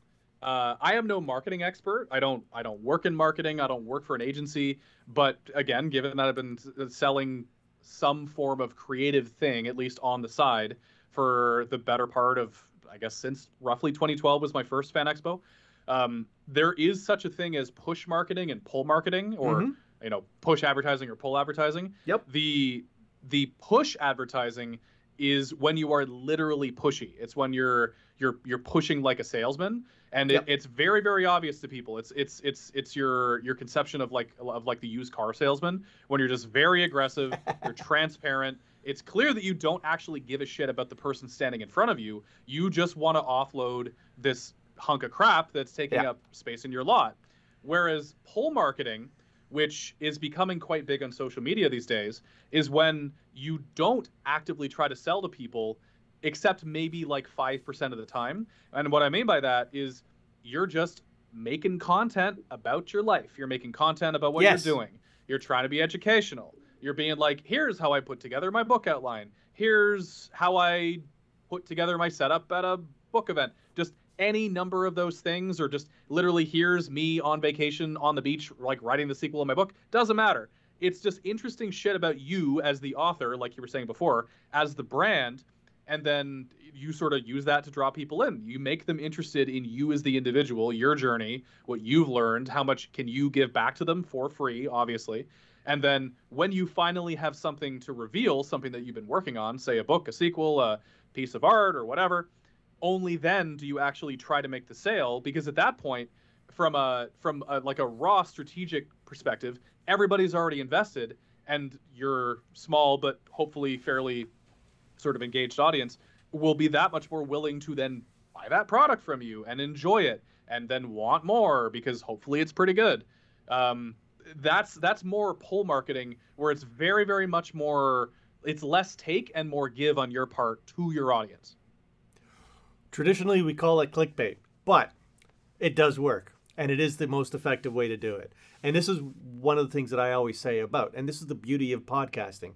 Uh, I am no marketing expert. I don't I don't work in marketing. I don't work for an agency. But again, given that I've been selling some form of creative thing, at least on the side, for the better part of, I guess, since roughly twenty twelve was my first Fan Expo, um, there is such a thing as push marketing and pull marketing, or mm-hmm. you know, push advertising or pull advertising. Yep. The the push advertising is when you are literally pushy. It's when you're you're you're pushing like a salesman, and yep. it, it's very very obvious to people. It's it's it's it's your your conception of like of like the used car salesman, when you're just very aggressive, you're transparent. It's clear that you don't actually give a shit about the person standing in front of you. You just want to offload this hunk of crap that's taking yeah. up space in your lot. Whereas pull marketing, which is becoming quite big on social media these days, is when you don't actively try to sell to people, except maybe like five percent of the time. And what I mean by that is you're just making content about your life. You're making content about what yes. you're doing. You're trying to be educational. You're being like, here's how I put together my book outline. Here's how I put together my setup at a book event. Just any number of those things, or just literally here's me on vacation on the beach, like writing the sequel of my book. Doesn't matter. It's just interesting shit about you as the author, like you were saying before, as the brand, and then you sort of use that to draw people in. You make them interested in you as the individual, your journey, what you've learned, how much can you give back to them for free, obviously. And then when you finally have something to reveal, something that you've been working on, say a book, a sequel, a piece of art, or whatever, only then do you actually try to make the sale, because at that point, from a from a, like a raw strategic perspective, everybody's already invested, and your small but hopefully fairly sort of engaged audience will be that much more willing to then buy that product from you and enjoy it, and then want more because hopefully it's pretty good. Um, that's that's more pull marketing, where it's very very much more, it's less take and more give on your part to your audience. Traditionally, we call it clickbait, but it does work, and it is the most effective way to do it. And this is one of the things that I always say about, and this is the beauty of podcasting.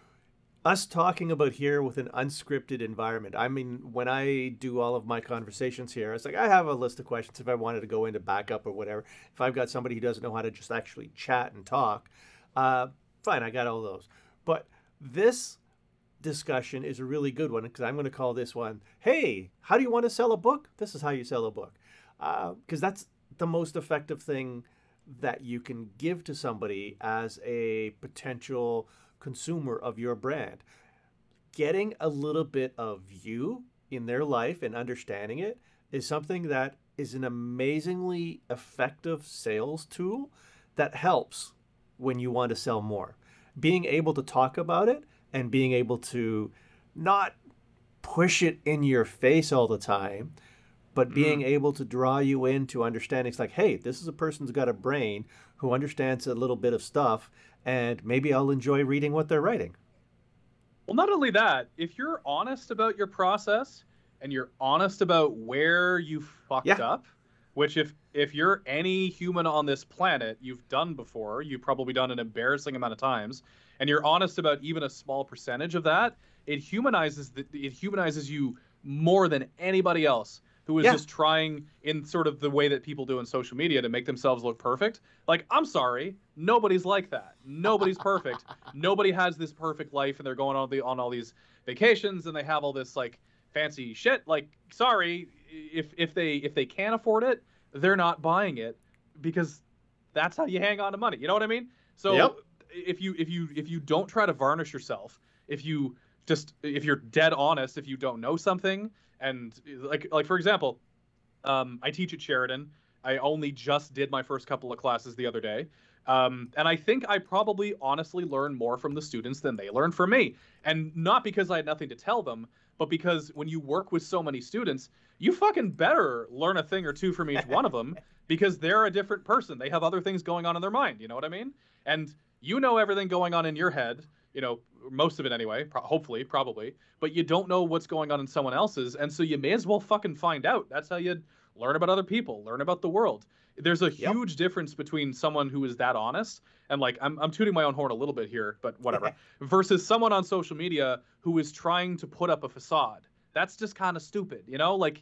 Us talking about here with an unscripted environment. I mean, when I do all of my conversations here, it's like I have a list of questions if I wanted to go into backup or whatever. If I've got somebody who doesn't know how to just actually chat and talk, uh, fine, I got all those. But this discussion is a really good one, because I'm going to call this one, hey, how do you want to sell a book? This is how you sell a book. Because uh, that's the most effective thing that you can give to somebody as a potential consumer of your brand. Getting a little bit of you in their life and understanding it is something that is an amazingly effective sales tool that helps when you want to sell more. Being able to talk about it and being able to not push it in your face all the time, but being mm. able to draw you into understanding. It's like, hey, this is a person who's got a brain, who understands a little bit of stuff, and maybe I'll enjoy reading what they're writing. Well, not only that, if you're honest about your process and you're honest about where you fucked yeah. up, which if if you're any human on this planet, you've done before, you've probably done an embarrassing amount of times, and you're honest about even a small percentage of that, it humanizes the, it humanizes you more than anybody else who is yeah. just trying in sort of the way that people do in social media to make themselves look perfect. Like, I'm sorry, nobody's like that. Nobody's perfect. Nobody has this perfect life, and they're going on the on all these vacations, and they have all this like fancy shit. Like, sorry, if if they if they can't afford it, they're not buying it, because that's how you hang on to money. You know what I mean? So yep. if you if you if you don't try to varnish yourself, if you just if you're dead honest, if you don't know something, and like like for example, um, I teach at Sheridan. I only just did my first couple of classes the other day. Um, and I think I probably honestly learned more from the students than they learned from me. And not because I had nothing to tell them, but because when you work with so many students, you fucking better learn a thing or two from each one of them, because they're a different person. They have other things going on in their mind. You know what I mean? And you know everything going on in your head, you know, most of it anyway, pro- hopefully, probably, but you don't know what's going on in someone else's. And so you may as well fucking find out. That's how you learn about other people, learn about the world. There's a Yep. huge difference between someone who is that honest, and like, I'm, I'm tooting my own horn a little bit here, but whatever, versus someone on social media who is trying to put up a facade. That's just kind of stupid, you know? Like,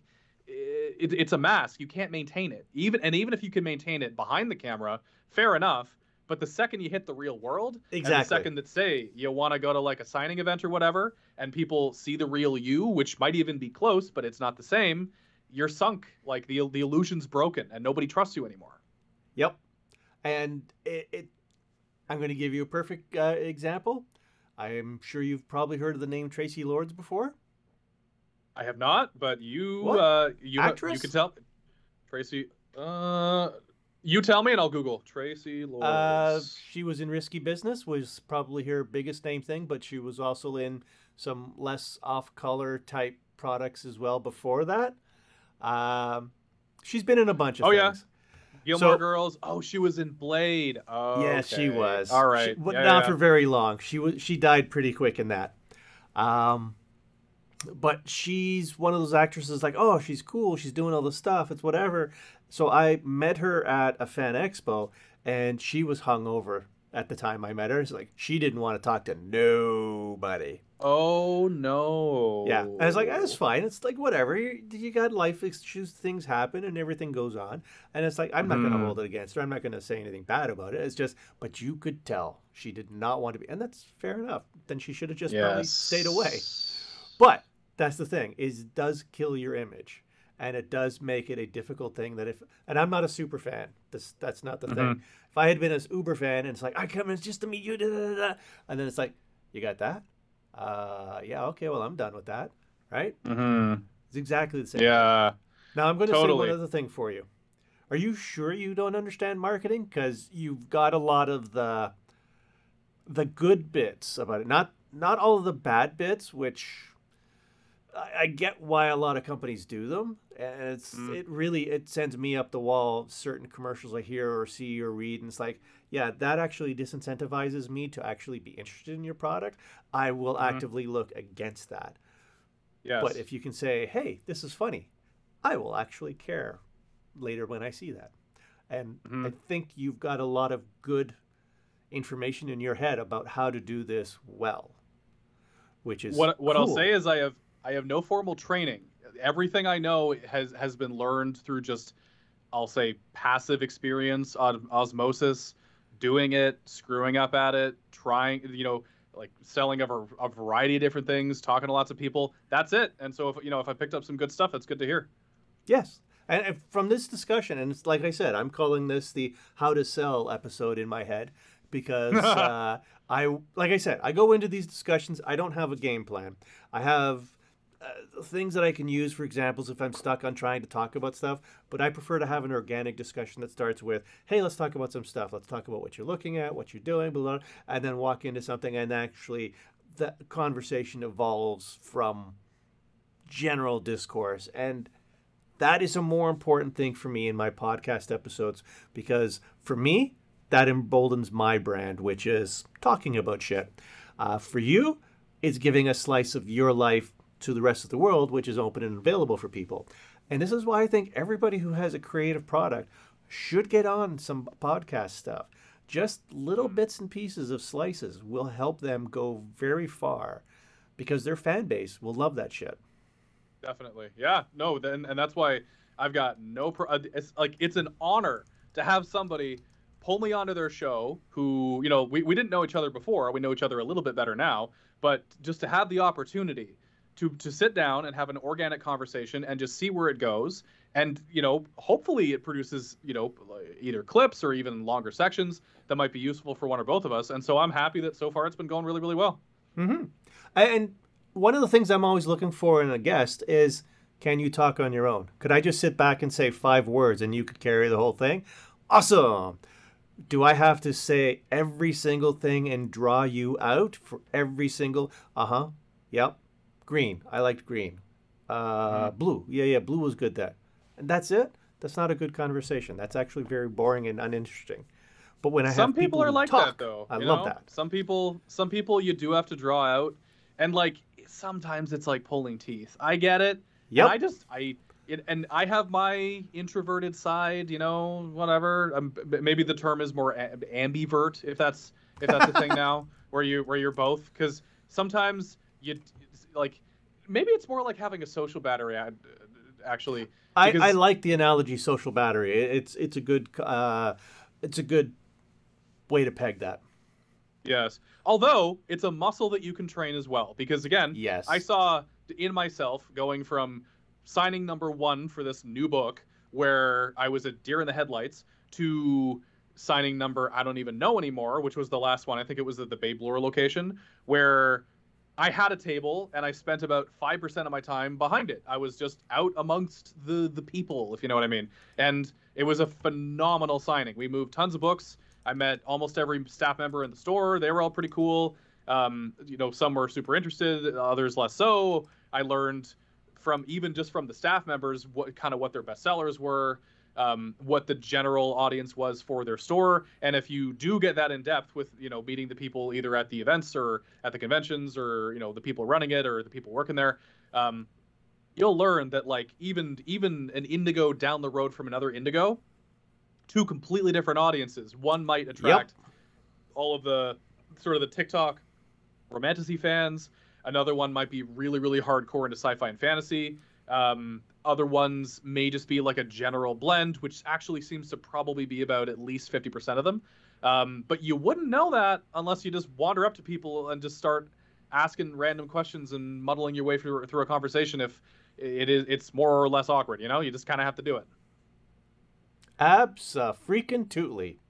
it, it's a mask. You can't maintain it. Even and even if you can maintain it behind the camera, fair enough. But the second you hit the real world, exactly. and the second that say you want to go to like a signing event or whatever, and people see the real you, which might even be close, but it's not the same, you're sunk. Like the the illusion's broken, and nobody trusts you anymore. Yep. And it, it I'm going to give you a perfect uh, example. I'm sure you've probably heard of the name Tracy Lords before. I have not, but you What? uh you Actress? you can tell Tracy. Uh, you tell me, and I'll Google Tracy Lords. Uh, she was in Risky Business, was probably her biggest name thing, but she was also in some less off-color type products as well before that. Um, she's been in a bunch of Oh, things. yeah. Gilmore So- Girls. Oh, she was in Blade. Oh, Yeah, she okay. was. All right. She, but Yeah, not yeah. for very long. She was. She died pretty quick in that. Um, but she's one of those actresses like, oh, she's cool. She's doing all this stuff. It's whatever. So I met her at a fan expo, and she was hungover at the time I met her. It's like she didn't want to talk to nobody. Oh no. Yeah, and I was like, that's fine. It's like whatever. You, you got life issues, things happen, and everything goes on. And it's like I'm not going to Mhm. hold it against her. I'm not going to say anything bad about it. It's just, but you could tell she did not want to be, and that's fair enough. Then she should have just probably Yes. stayed away. But that's the thing: is it does kill your image, and it does make it a difficult thing. That if, and I'm not a super fan. This that's not the thing. If I had been an Uber fan, and it's like I come in just to meet you, da, da, da, da, and then it's like, you got that. Uh, yeah, okay, well, I'm done with that, right? Mm-hmm. It's exactly the same. Yeah. Now, I'm going to say Totally. one other thing for you. Are you sure you don't understand marketing? Because you've got a lot of the the good bits about it, not not all of the bad bits, which I, I get why a lot of companies do them, and it's Mm. it really it sends me up the wall. Certain commercials I hear or see or read, and it's like, yeah, that actually disincentivizes me to actually be interested in your product. I will Mhm. actively look against that. Yes. But if you can say, hey, this is funny, I will actually care later when I see that. And Mhm. I think you've got a lot of good information in your head about how to do this well, which is what what I'll cool. say is I have I have no formal training. Everything I know has has been learned through just, I'll say, passive experience, os- osmosis, doing it, screwing up at it, trying, you know, like selling a, var- a variety of different things, talking to lots of people. That's it. And so if you know if I picked up some good stuff, that's good to hear. Yes. And and from this discussion, and it's like I said, I'm calling this the how to sell episode in my head because uh, I, like I said, I go into these discussions. I don't have a game plan. I have uh, things that I can use for examples if I'm stuck on trying to talk about stuff, but I prefer to have an organic discussion that starts with, hey, let's talk about some stuff. Let's talk about what you're looking at, what you're doing, blah, blah, and then walk into something, and actually the conversation evolves from general discourse. And that is a more important thing for me in my podcast episodes because for me, that emboldens my brand, which is talking about shit. Uh, for you, it's giving a slice of your life to the rest of the world, which is open and available for people. And this is why I think everybody who has a creative product should get on some podcast stuff. Just little bits and pieces of slices will help them go very far because their fan base will love that shit. Definitely. Yeah. No. Then and that's why I've got no. Pro- uh, it's like it's an honor to have somebody pull me onto their show who, you know, we, we didn't know each other before. We know each other a little bit better now. But just to have the opportunity to to sit down and have an organic conversation and just see where it goes. And, you know, hopefully it produces, you know, either clips or even longer sections that might be useful for one or both of us. And so I'm happy that so far it's been going really, really well. Mm-hmm. And one of the things I'm always looking for in a guest is, can you talk on your own? Could I just sit back and say five words and you could carry the whole thing? Awesome. Do I have to say every single thing and draw you out for every single, uh-huh, yep, green. I liked green. Uh, Mm. Blue. Yeah, yeah, blue was good then. And that's it? That's not a good conversation. That's actually very boring and uninteresting. But when I Some have people, people are who like talk, that though. I you love know? that. Some people, some people you do have to draw out, and like sometimes it's like pulling teeth. I get it. Yep. And I just I it, and I have my introverted side. You know, whatever. Um, b- maybe the term is more a- ambivert, if that's if that's a thing now, where you where you're both. Because sometimes you like maybe it's more like having a social battery. I, actually. I, Because, I like the analogy social battery. It- It's it's a good uh, it's a good way to peg that. yes. Although it's a muscle that you can train as well. Because again, Yes. I saw in myself going from signing number one for this new book where I was a deer in the headlights to signing number I don't even know anymore, which was the last one. I think it was at the Babe Lure location where I had a table and I spent about five percent of my time behind it. I was just out amongst the the people, if you know what I mean. And it was a phenomenal signing. We moved tons of books. I met almost every staff member in the store. They were all pretty cool. Um, you know, some were super interested, others less so. I learned from even just from the staff members what kind of what their bestsellers were, um, what the general audience was for their store. And if you do get that in depth with, you know, meeting the people either at the events or at the conventions or, you know, the people running it or the people working there, um, you'll learn that like even even an Indigo down the road from another Indigo, two completely different audiences. One might attract yep. all of the sort of the TikTok romantasy fans. Another one might be really, really hardcore into sci-fi and fantasy. Um, other ones may just be like a general blend, which actually seems to probably be about at least fifty percent of them. Um, but you wouldn't know that unless you just wander up to people and just start asking random questions and muddling your way through, through a conversation. If it is, it's more or less awkward, you know, you just kind of have to do it. Abso-freaking-tootly.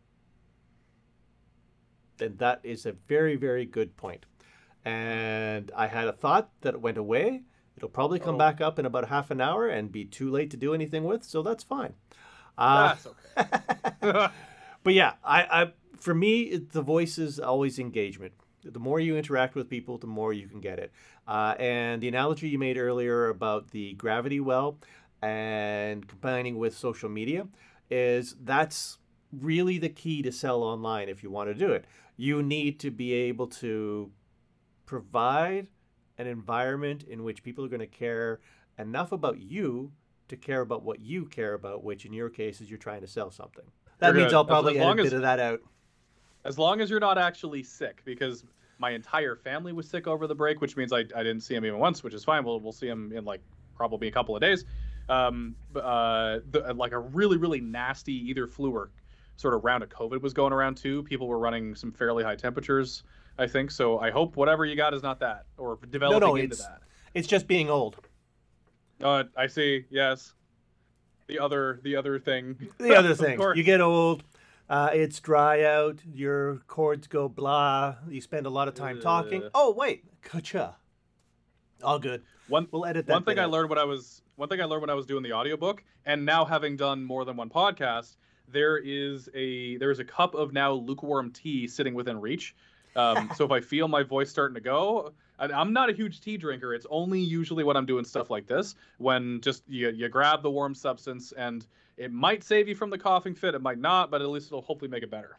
And that is a very, very good point. And I had a thought that went away. It'll probably come oh. back up in about half an hour and be too late to do anything with, so that's fine. Uh, that's okay. But yeah, I, I for me, it, the voice is always engagement. The more you interact with people, the more you can get it. Uh, and the analogy you made earlier about the gravity well and combining with social media is that's really the key to sell online if you want to do it. You need to be able to provide an environment in which people are going to care enough about you to care about what you care about, which in your case is you're trying to sell something. That you're means good. I'll probably as, as edit a as, bit of that out. As long as you're not actually sick, because my entire family was sick over the break, which means I, I didn't see him even once, which is fine. We'll we'll see him in like probably a couple of days. Um, uh, the, like a really, really nasty either flu or sort of round of COVID was going around too. People were running some fairly high temperatures, I think. So I hope whatever you got is not that or developing no, no, into it's, that. It's just being old. Uh, I see. Yes. The other, the other thing. The other thing. You get old. Uh, it's dry out. Your chords go blah. You spend a lot of time uh, talking. Oh wait, kacha. All good. One. We'll edit that. One thing I out. learned when I was one thing I learned when I was doing the audiobook, and now having done more than one podcast, there is a there is a cup of now lukewarm tea sitting within reach. Um, so if I feel my voice starting to go, and I'm not a huge tea drinker. It's only usually when I'm doing stuff like this, when just you, you grab the warm substance, and it might save you from the coughing fit. It might not, but at least it'll hopefully make it better.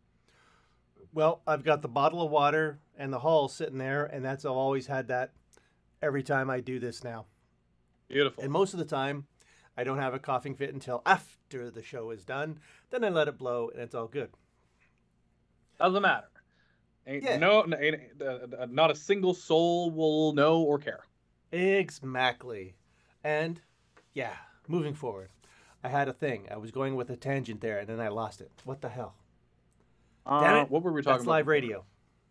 Well, I've got the bottle of water and the hull sitting there, and that's I've always had that every time I do this now. Beautiful. And most of the time, I don't have a coughing fit until after the show is done. Then I let it blow, and it's all good. Doesn't matter. Ain't yeah. no, ain't, uh, not a single soul will know or care. Exactly. And yeah, moving forward, I had a thing. I was going with a tangent there, and then I lost it. What the hell? Uh, Damn it! What were we talking That's about? Live radio.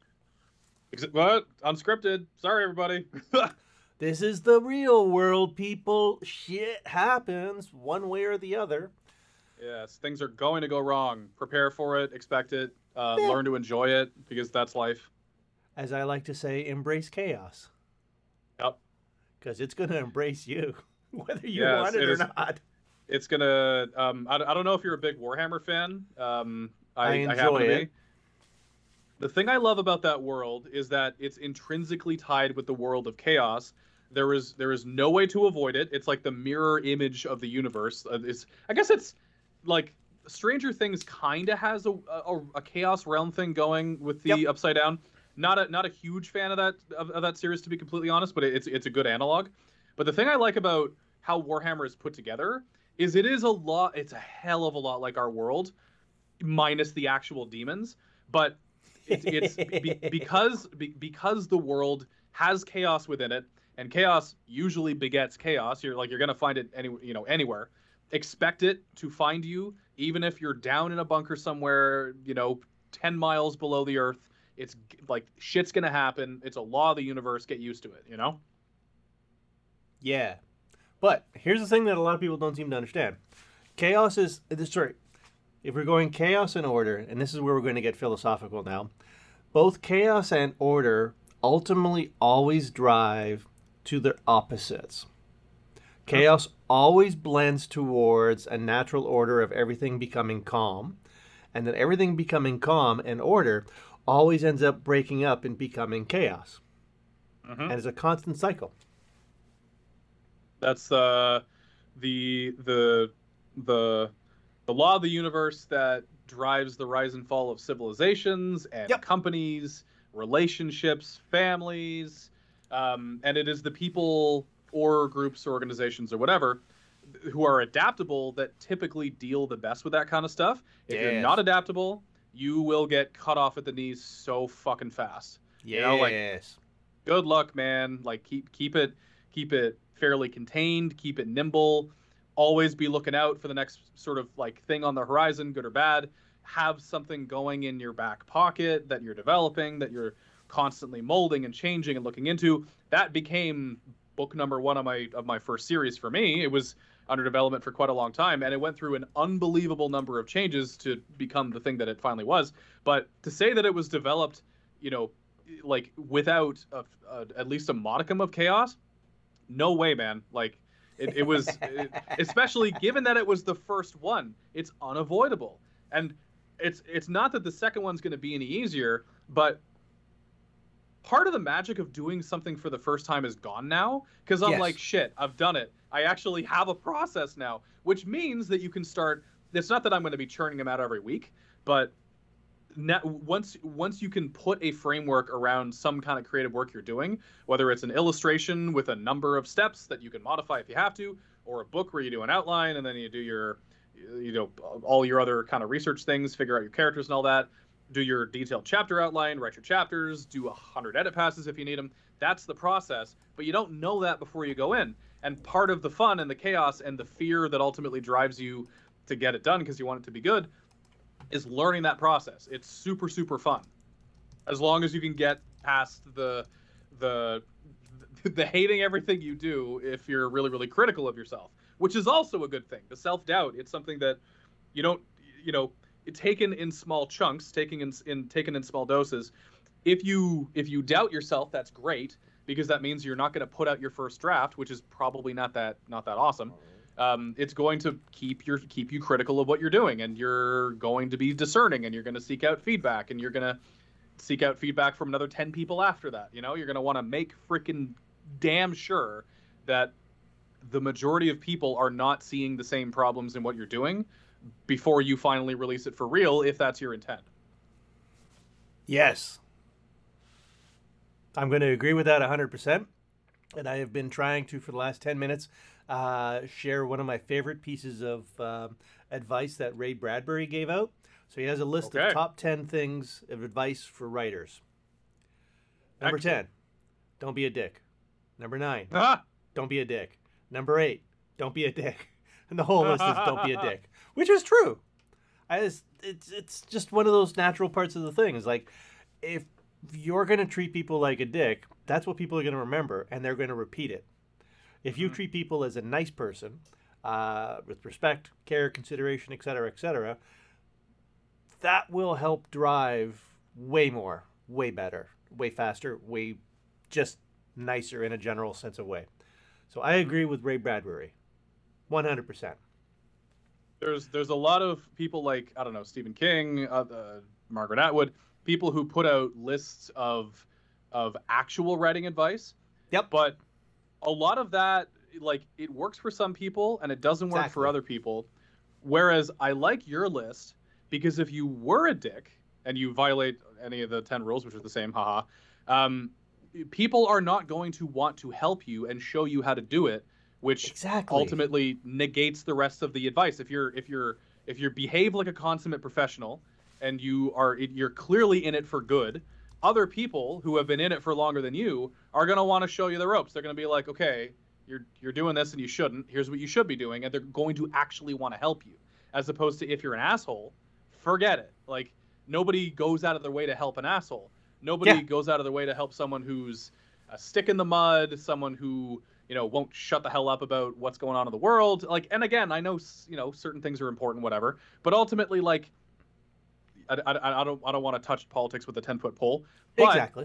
What? Unscripted. Sorry, everybody. This is the real world, people. Shit happens one way or the other. Yes, things are going to go wrong. Prepare for it. Expect it. Uh, yeah. Learn to enjoy it, because that's life. As I like to say, embrace chaos. Yep. Because it's going to embrace you, whether you yes, want it, it or is, not. It's going to... Um, I, I don't know if you're a big Warhammer fan. Um, I, I enjoy I happen to it. be. The thing I love about that world is that it's intrinsically tied with the world of chaos. There is there is no way to avoid it. It's like the mirror image of the universe. Uh, it's I guess it's like Stranger Things kind of has a, a a chaos realm thing going with the yep. Upside Down. Not a not a huge fan of that of, of that series, to be completely honest, but it's it's a good analog. But the thing I like about how Warhammer is put together is it is a lot. It's a hell of a lot like our world, minus the actual demons. But it's, it's be, because be, because the world has chaos within it, and chaos usually begets chaos. You're like you're gonna find it any you know anywhere. Expect it to find you, even if you're down in a bunker somewhere, you know, ten miles below the earth. It's like shit's gonna happen. It's a law of the universe. Get used to it, you know? Yeah. But here's the thing that a lot of people don't seem to understand. Chaos is, sorry, if we're going chaos and order, and this is where we're going to get philosophical now, both chaos and order ultimately always drive to their opposites. Chaos always blends towards a natural order of everything becoming calm, and then everything becoming calm and order always ends up breaking up and becoming chaos. Mm-hmm. And it's a constant cycle. That's uh, the the the the law of the universe that drives the rise and fall of civilizations and yep. companies, relationships, families, um, and it is the people or groups or organizations or whatever who are adaptable that typically deal the best with that kind of stuff. If yes. you're not adaptable, you will get cut off at the knees so fucking fast. Yes. You know, like, good luck, man. Like keep keep it keep it fairly contained, keep it nimble, always be looking out for the next sort of like thing on the horizon, good or bad. Have something going in your back pocket that you're developing, that you're constantly molding and changing and looking into. That became book number one of my of my first series for me. It was under development for quite a long time, and it went through an unbelievable number of changes to become the thing that it finally was. But to say that it was developed, you know, like without a, a, at least a modicum of chaos, no way, man. Like it, it was, it, especially given that it was the first one, it's unavoidable. And it's it's not that the second one's going to be any easier, but part of the magic of doing something for the first time is gone now, because I'm yes. like, shit, I've done it. I actually have a process now, which means that you can start. It's not that I'm going to be churning them out every week, but Now, once once you can put a framework around some kind of creative work you're doing, whether it's an illustration with a number of steps that you can modify if you have to, or a book where you do an outline and then you do your, you know, all your other kind of research things, figure out your characters and all that, do your detailed chapter outline, write your chapters, do a hundred edit passes if you need them. That's the process, but you don't know that before you go in. And part of the fun and the chaos and the fear that ultimately drives you to get it done because you want it to be good is learning that process. It's super, super fun. As long as you can get past the the the hating everything you do if you're really, really critical of yourself, which is also a good thing. The self-doubt, it's something that you don't, you know, taken in small chunks, taking in, in taken in small doses. If you if you doubt yourself, that's great, because that means you're not going to put out your first draft, which is probably not that not that awesome. Um, it's going to keep your keep you critical of what you're doing, and you're going to be discerning, and you're going to seek out feedback, and you're going to seek out feedback from another ten people after that. You know, you're going to want to make freaking damn sure that the majority of people are not seeing the same problems in what you're doing before you finally release it for real, if that's your intent. Yes. I'm going to agree with that one hundred percent. And I have been trying to, for the last ten minutes, uh, share one of my favorite pieces of um, advice that Ray Bradbury gave out. So he has a list Okay. of top ten things of advice for writers. Number Excellent. ten, don't be a dick. Number nine, Ah! don't be a dick. Number eight, don't be a dick. And the whole list is don't be a dick, which is true. I just, it's it's just one of those natural parts of the thing. It's like, if you're going to treat people like a dick, that's what people are going to remember, and they're going to repeat it. If you mm-hmm. treat people as a nice person, uh, with respect, care, consideration, et cetera, et cetera, that will help drive way more, way better, way faster, way just nicer in a general sense of way. So I agree with Ray Bradbury, one hundred percent. There's there's a lot of people like, I don't know, Stephen King, uh, uh, Margaret Atwood, people who put out lists of of actual writing advice. Yep. But a lot of that, like, it works for some people and it doesn't work Exactly. for other people. Whereas I like your list because if you were a dick and you violate any of the ten rules, which are the same, haha, um, people are not going to want to help you and show you how to do it, which Exactly. ultimately negates the rest of the advice. If you're if you're if you behave like a consummate professional and you are you're clearly in it for good, other people who have been in it for longer than you are going to want to show you the ropes. They're going to be like, okay, you're you're doing this and you shouldn't. Here's what you should be doing. And they're going to actually want to help you. As opposed to if you're an asshole, forget it. Like, nobody goes out of their way to help an asshole. Nobody Yeah. goes out of their way to help someone who's a stick in the mud, someone who, you know, won't shut the hell up about what's going on in the world. Like, and again, I know, you know, certain things are important, whatever. But ultimately, like, I, I, I don't I don't want to touch politics with a ten foot pole. But, Exactly.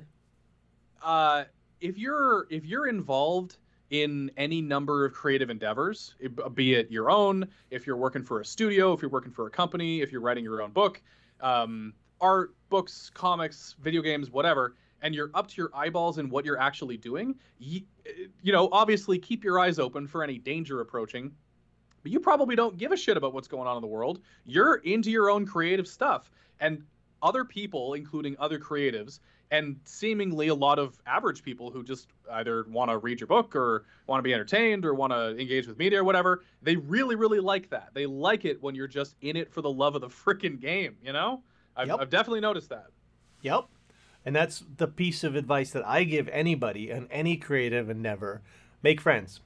Uh, if you're if you're involved in any number of creative endeavors, be it your own, if you're working for a studio, if you're working for a company, if you're writing your own book, um, art, books, comics, video games, whatever, and you're up to your eyeballs in what you're actually doing, you, you know, obviously keep your eyes open for any danger approaching, but you probably don't give a shit about what's going on in the world. You're into your own creative stuff, and other people, including other creatives, and seemingly a lot of average people who just either want to read your book or want to be entertained or want to engage with media or whatever, they really, really like that. They like it when you're just in it for the love of the freaking game, you know? I've, Yep. I've definitely noticed that. Yep. And that's the piece of advice that I give anybody in any creative endeavor. Make friends.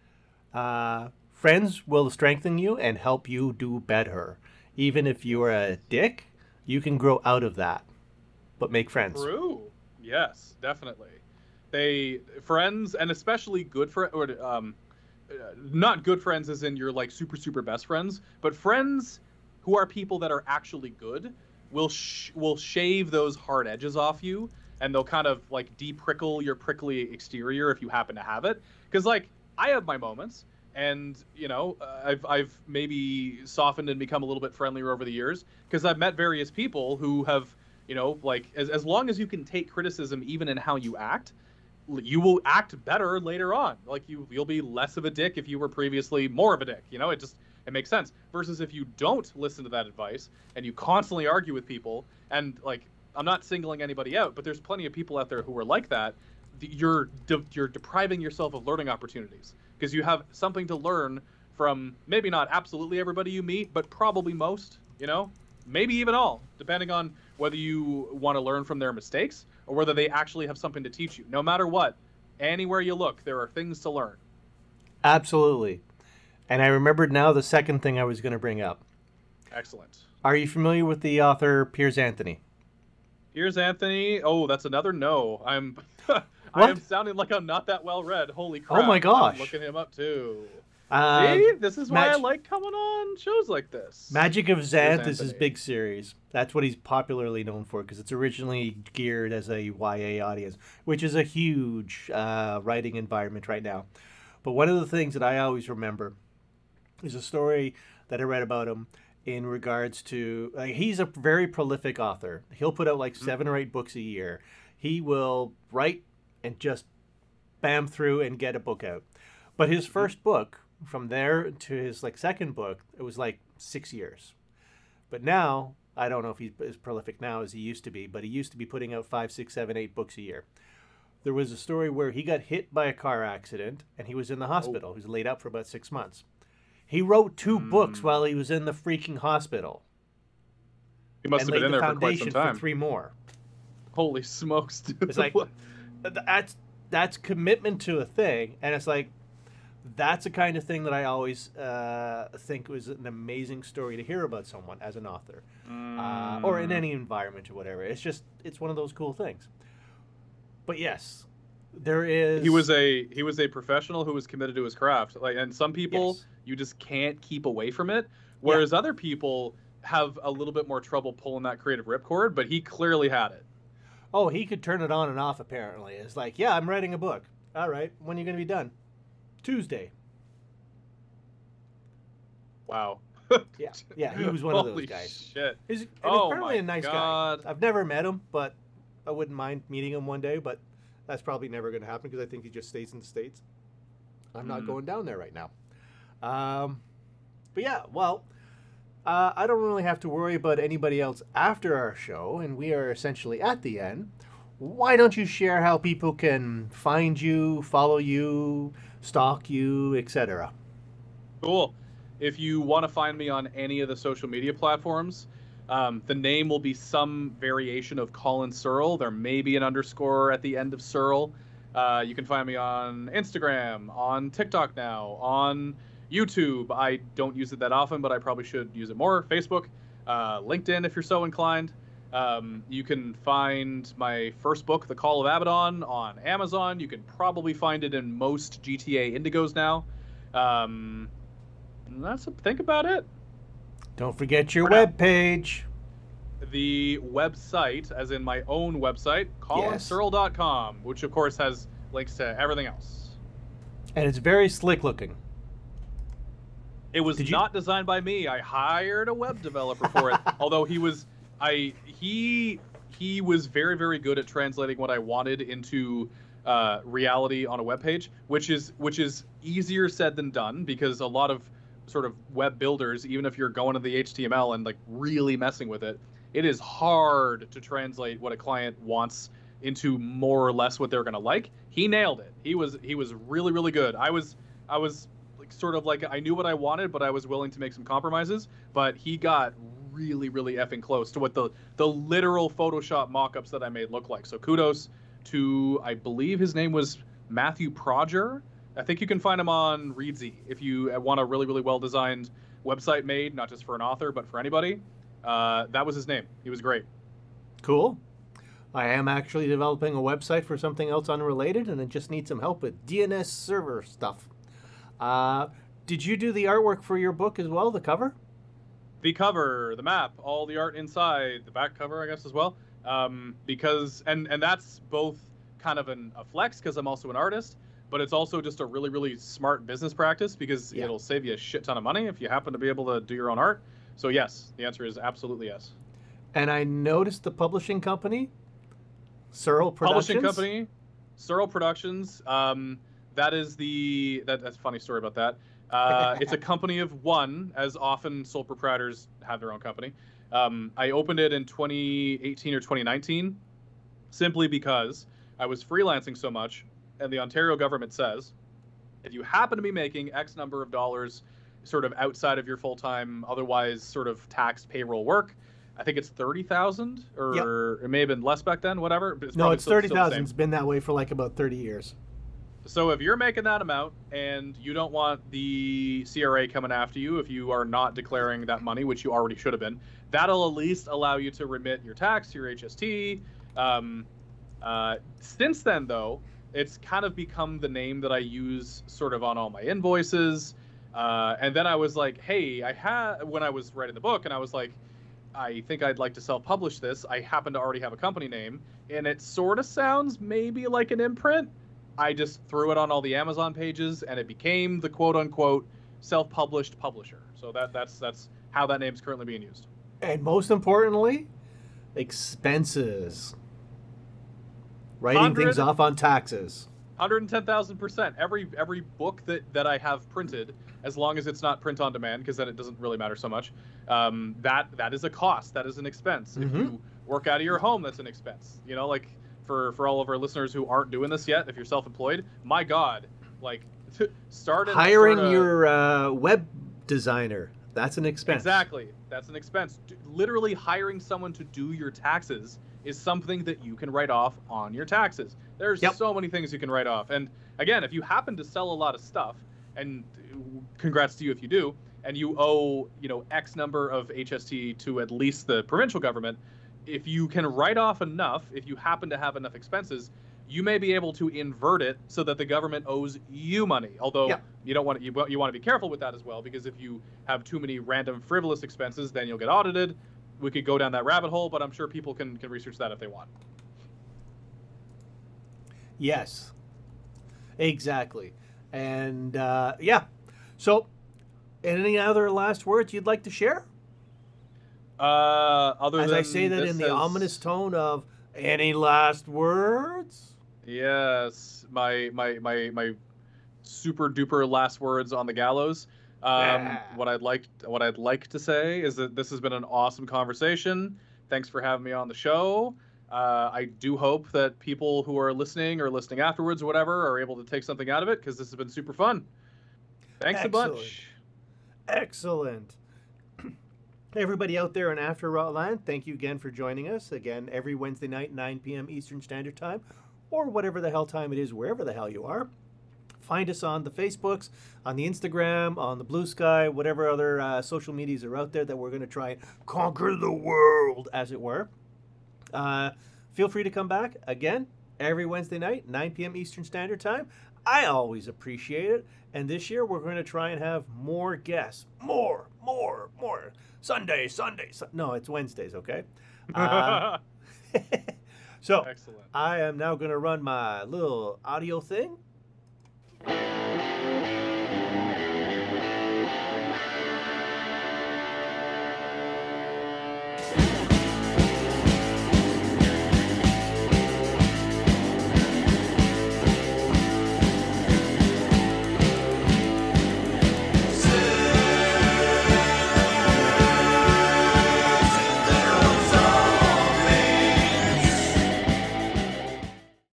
Uh, friends will strengthen you and help you do better. Even if you're a dick, you can grow out of that. But make friends. True. Yes, definitely. They friends, and especially good friends, or um, uh, not good friends as in you're like super super best friends, but friends who are people that are actually good will sh- will shave those hard edges off you, and they'll kind of like de-prickle your prickly exterior if you happen to have it. Because like I have my moments, and you know uh, I've I've maybe softened and become a little bit friendlier over the years because I've met various people who have. You know, like, as, as long as you can take criticism even in how you act, you will act better later on. Like, you, you'll be less of a dick if you were previously more of a dick. You know, it just, it makes sense. Versus if you don't listen to that advice and you constantly argue with people, and, like, I'm not singling anybody out, but there's plenty of people out there who are like that, you're, de- you're depriving yourself of learning opportunities. Because you have something to learn from maybe not absolutely everybody you meet, but probably most, you know? Maybe even all, depending on whether you want to learn from their mistakes or whether they actually have something to teach you. No matter what, anywhere you look, there are things to learn. Absolutely. And I remembered now the second thing I was going to bring up. Excellent. Are you familiar with the author Piers Anthony? Here's Anthony. Oh, that's another no. I'm I What? am sounding like I'm not that well read. Holy crap. Oh my gosh. I'm looking him up too. Uh, See, this is why I Mag- like coming on shows like this. Magic of Xanth is his Anthony. big series. That's what he's popularly known for because it's originally geared as a Y A audience, which is a huge uh, writing environment right now. But one of the things that I always remember is a story that I read about him in regards to like, he's a very prolific author. He'll put out like seven or eight books a year. He will write and just bam through and get a book out. But his first book, from there to his like second book, it was like six years. But now, I don't know if he's as prolific now as he used to be, but he used to be putting out five, six, seven, eight books a year. There was a story where he got hit by a car accident and he was in the hospital. He was laid out for about six months. He wrote two books while he was in the freaking hospital. He must and have been in laid there the for quite foundation some time. for three more. Holy smokes, dude. It's like that's that's commitment to a thing, and it's like that's the kind of thing that I always uh, think was an amazing story to hear about someone as an author, uh, or in any environment or whatever. It's just it's one of those cool things. But yes, there is. He was a he was a professional who was committed to his craft. Like, and some people Yes. you just can't keep away from it, whereas other people have a little bit more trouble pulling that creative ripcord. But he clearly had it. Oh, he could turn it on and off. Apparently, it's like, yeah, I'm writing a book. All right, when are you going to be done? Tuesday. Wow. Yeah, yeah, he was one of Holy those guys. Shit. He's and Oh apparently my a nice God. guy. I've never met him, but I wouldn't mind meeting him one day. But that's probably never going to happen because I think he just stays in the States. I'm not Mm. going down there right now. Um, but yeah, well, uh, I don't really have to worry about anybody else after our show, and we are essentially at the end. Why don't you share how people can find you, follow you, stalk you, et cetera? Cool. If you want to find me on any of the social media platforms, Um, the name will be some variation of Colin Searle. There may be an underscore at the end of Searle. Uh, you can find me on Instagram, on TikTok now, on YouTube. I don't use it that often, but I probably should use it more. Facebook, uh, LinkedIn, if you're so inclined. Um, you can find my first book, The Call of Abaddon, on Amazon. You can probably find it in most G T A Indigos now. Um, and that's think about it. Don't forget your For now. webpage. The website, as in my own website, colin searle dot com, which of course has links to everything else. And it's very slick looking. It was Did you- not designed by me. I hired a web developer for it. Although he was, I he he was very very good at translating what I wanted into uh, reality on a web page, which is which is easier said than done, because a lot of sort of web builders, even if you're going to the H T M L and like really messing with it, it is hard to translate what a client wants into more or less what they're going to like. He nailed it. He was he was really really good. I was I was like sort of like I knew what I wanted, but I was willing to make some compromises. But he got really really effing close to what the the literal Photoshop mock-ups that I made look like. So kudos to, I believe his name was Matthew Proger. I think you can find him on Reedsy if you want a really really well designed website made, not just for an author but for anybody. Uh, that was his name. He was great. Cool. I am actually developing a website for something else unrelated, and it just needs some help with D N S server stuff. Uh, did you do the artwork for your book as well, the cover? The cover, the map, all the art inside, the back cover, I guess, as well. Um, because, and, and that's both kind of an, a flex because I'm also an artist, but it's also just a really, really smart business practice because Yeah. it'll save you a shit ton of money if you happen to be able to do your own art. So yes, the answer is absolutely yes. And I noticed the publishing company, Searle Productions. Publishing company, Searle Productions. Um, that is the that, that's a funny story about that. Uh, it's a company of one, as often sole proprietors have their own company. Um, I opened it in twenty eighteen or twenty nineteen, simply because I was freelancing so much, and the Ontario government says, if you happen to be making X number of dollars, sort of outside of your full-time, otherwise sort of taxed payroll work, I think it's thirty thousand, or yep. It may have been less back then, whatever. But it's no, it's still, thirty still the thousand. same. It's been that way for like about thirty years. So if you're making that amount and you don't want the C R A coming after you if you are not declaring that money, which you already should have been, that'll at least allow you to remit your tax, your H S T. Um, uh, since then, though, it's kind of become the name that I use sort of on all my invoices. Uh, and then I was like, hey, I had when I was writing the book, and I was like, I think I'd like to self-publish this. I happen to already have a company name, and it sort of sounds maybe like an imprint. I just threw it on all the Amazon pages, and it became the quote-unquote self-published publisher. So that that's that's how that name's currently being used. And most importantly, expenses. Writing things off on taxes. one hundred ten thousand percent. Every every book that, that I have printed, as long as it's not print on demand, because then it doesn't really matter so much, um, that that is a cost. That is an expense. Mm-hmm. If you work out of your home, that's an expense. You know, like for, for all of our listeners who aren't doing this yet, if you're self-employed, my God, like start hiring sorta, your uh, web designer. That's an expense. Exactly. That's an expense. Literally hiring someone to do your taxes is something that you can write off on your taxes. There's yep. so many things you can write off. And again, if you happen to sell a lot of stuff, and congrats to you if you do, and you owe, you know, X number of H S T to at least the provincial government, if you can write off enough, if you happen to have enough expenses, you may be able to invert it so that the government owes you money. Although yep. you don't want to, you, you want to be careful with that as well, because if you have too many random frivolous expenses, then you'll get audited. We could go down that rabbit hole, but I'm sure people can, can research that if they want. Yes, exactly. And uh, yeah, so any other last words you'd like to share? Uh, other As than I say that in the has... ominous tone of any last words? Yes, my my my my super duper last words on the gallows. Um, yeah. What I'd like what I'd like to say is that this has been an awesome conversation. Thanks for having me on the show. Uh, I do hope that people who are listening or listening afterwards or whatever are able to take something out of it, because this has been super fun. Thanks Excellent. a bunch. Excellent. Everybody out there in After Rotland, thank you again for joining us. Again, every Wednesday night, nine p.m. Eastern Standard Time, or whatever the hell time it is, wherever the hell you are. Find us on the Facebooks, on the Instagram, on the Blue Sky, whatever other uh, social medias are out there that we're going to try and conquer the world, as it were. Uh, feel free to come back again every Wednesday night, nine p.m. Eastern Standard Time. I always appreciate it. And this year we're going to try and have more guests. More, more, more. Sunday, Sunday. Su- no, it's Wednesdays, okay? Uh, so Excellent. I am now going to run my little audio thing.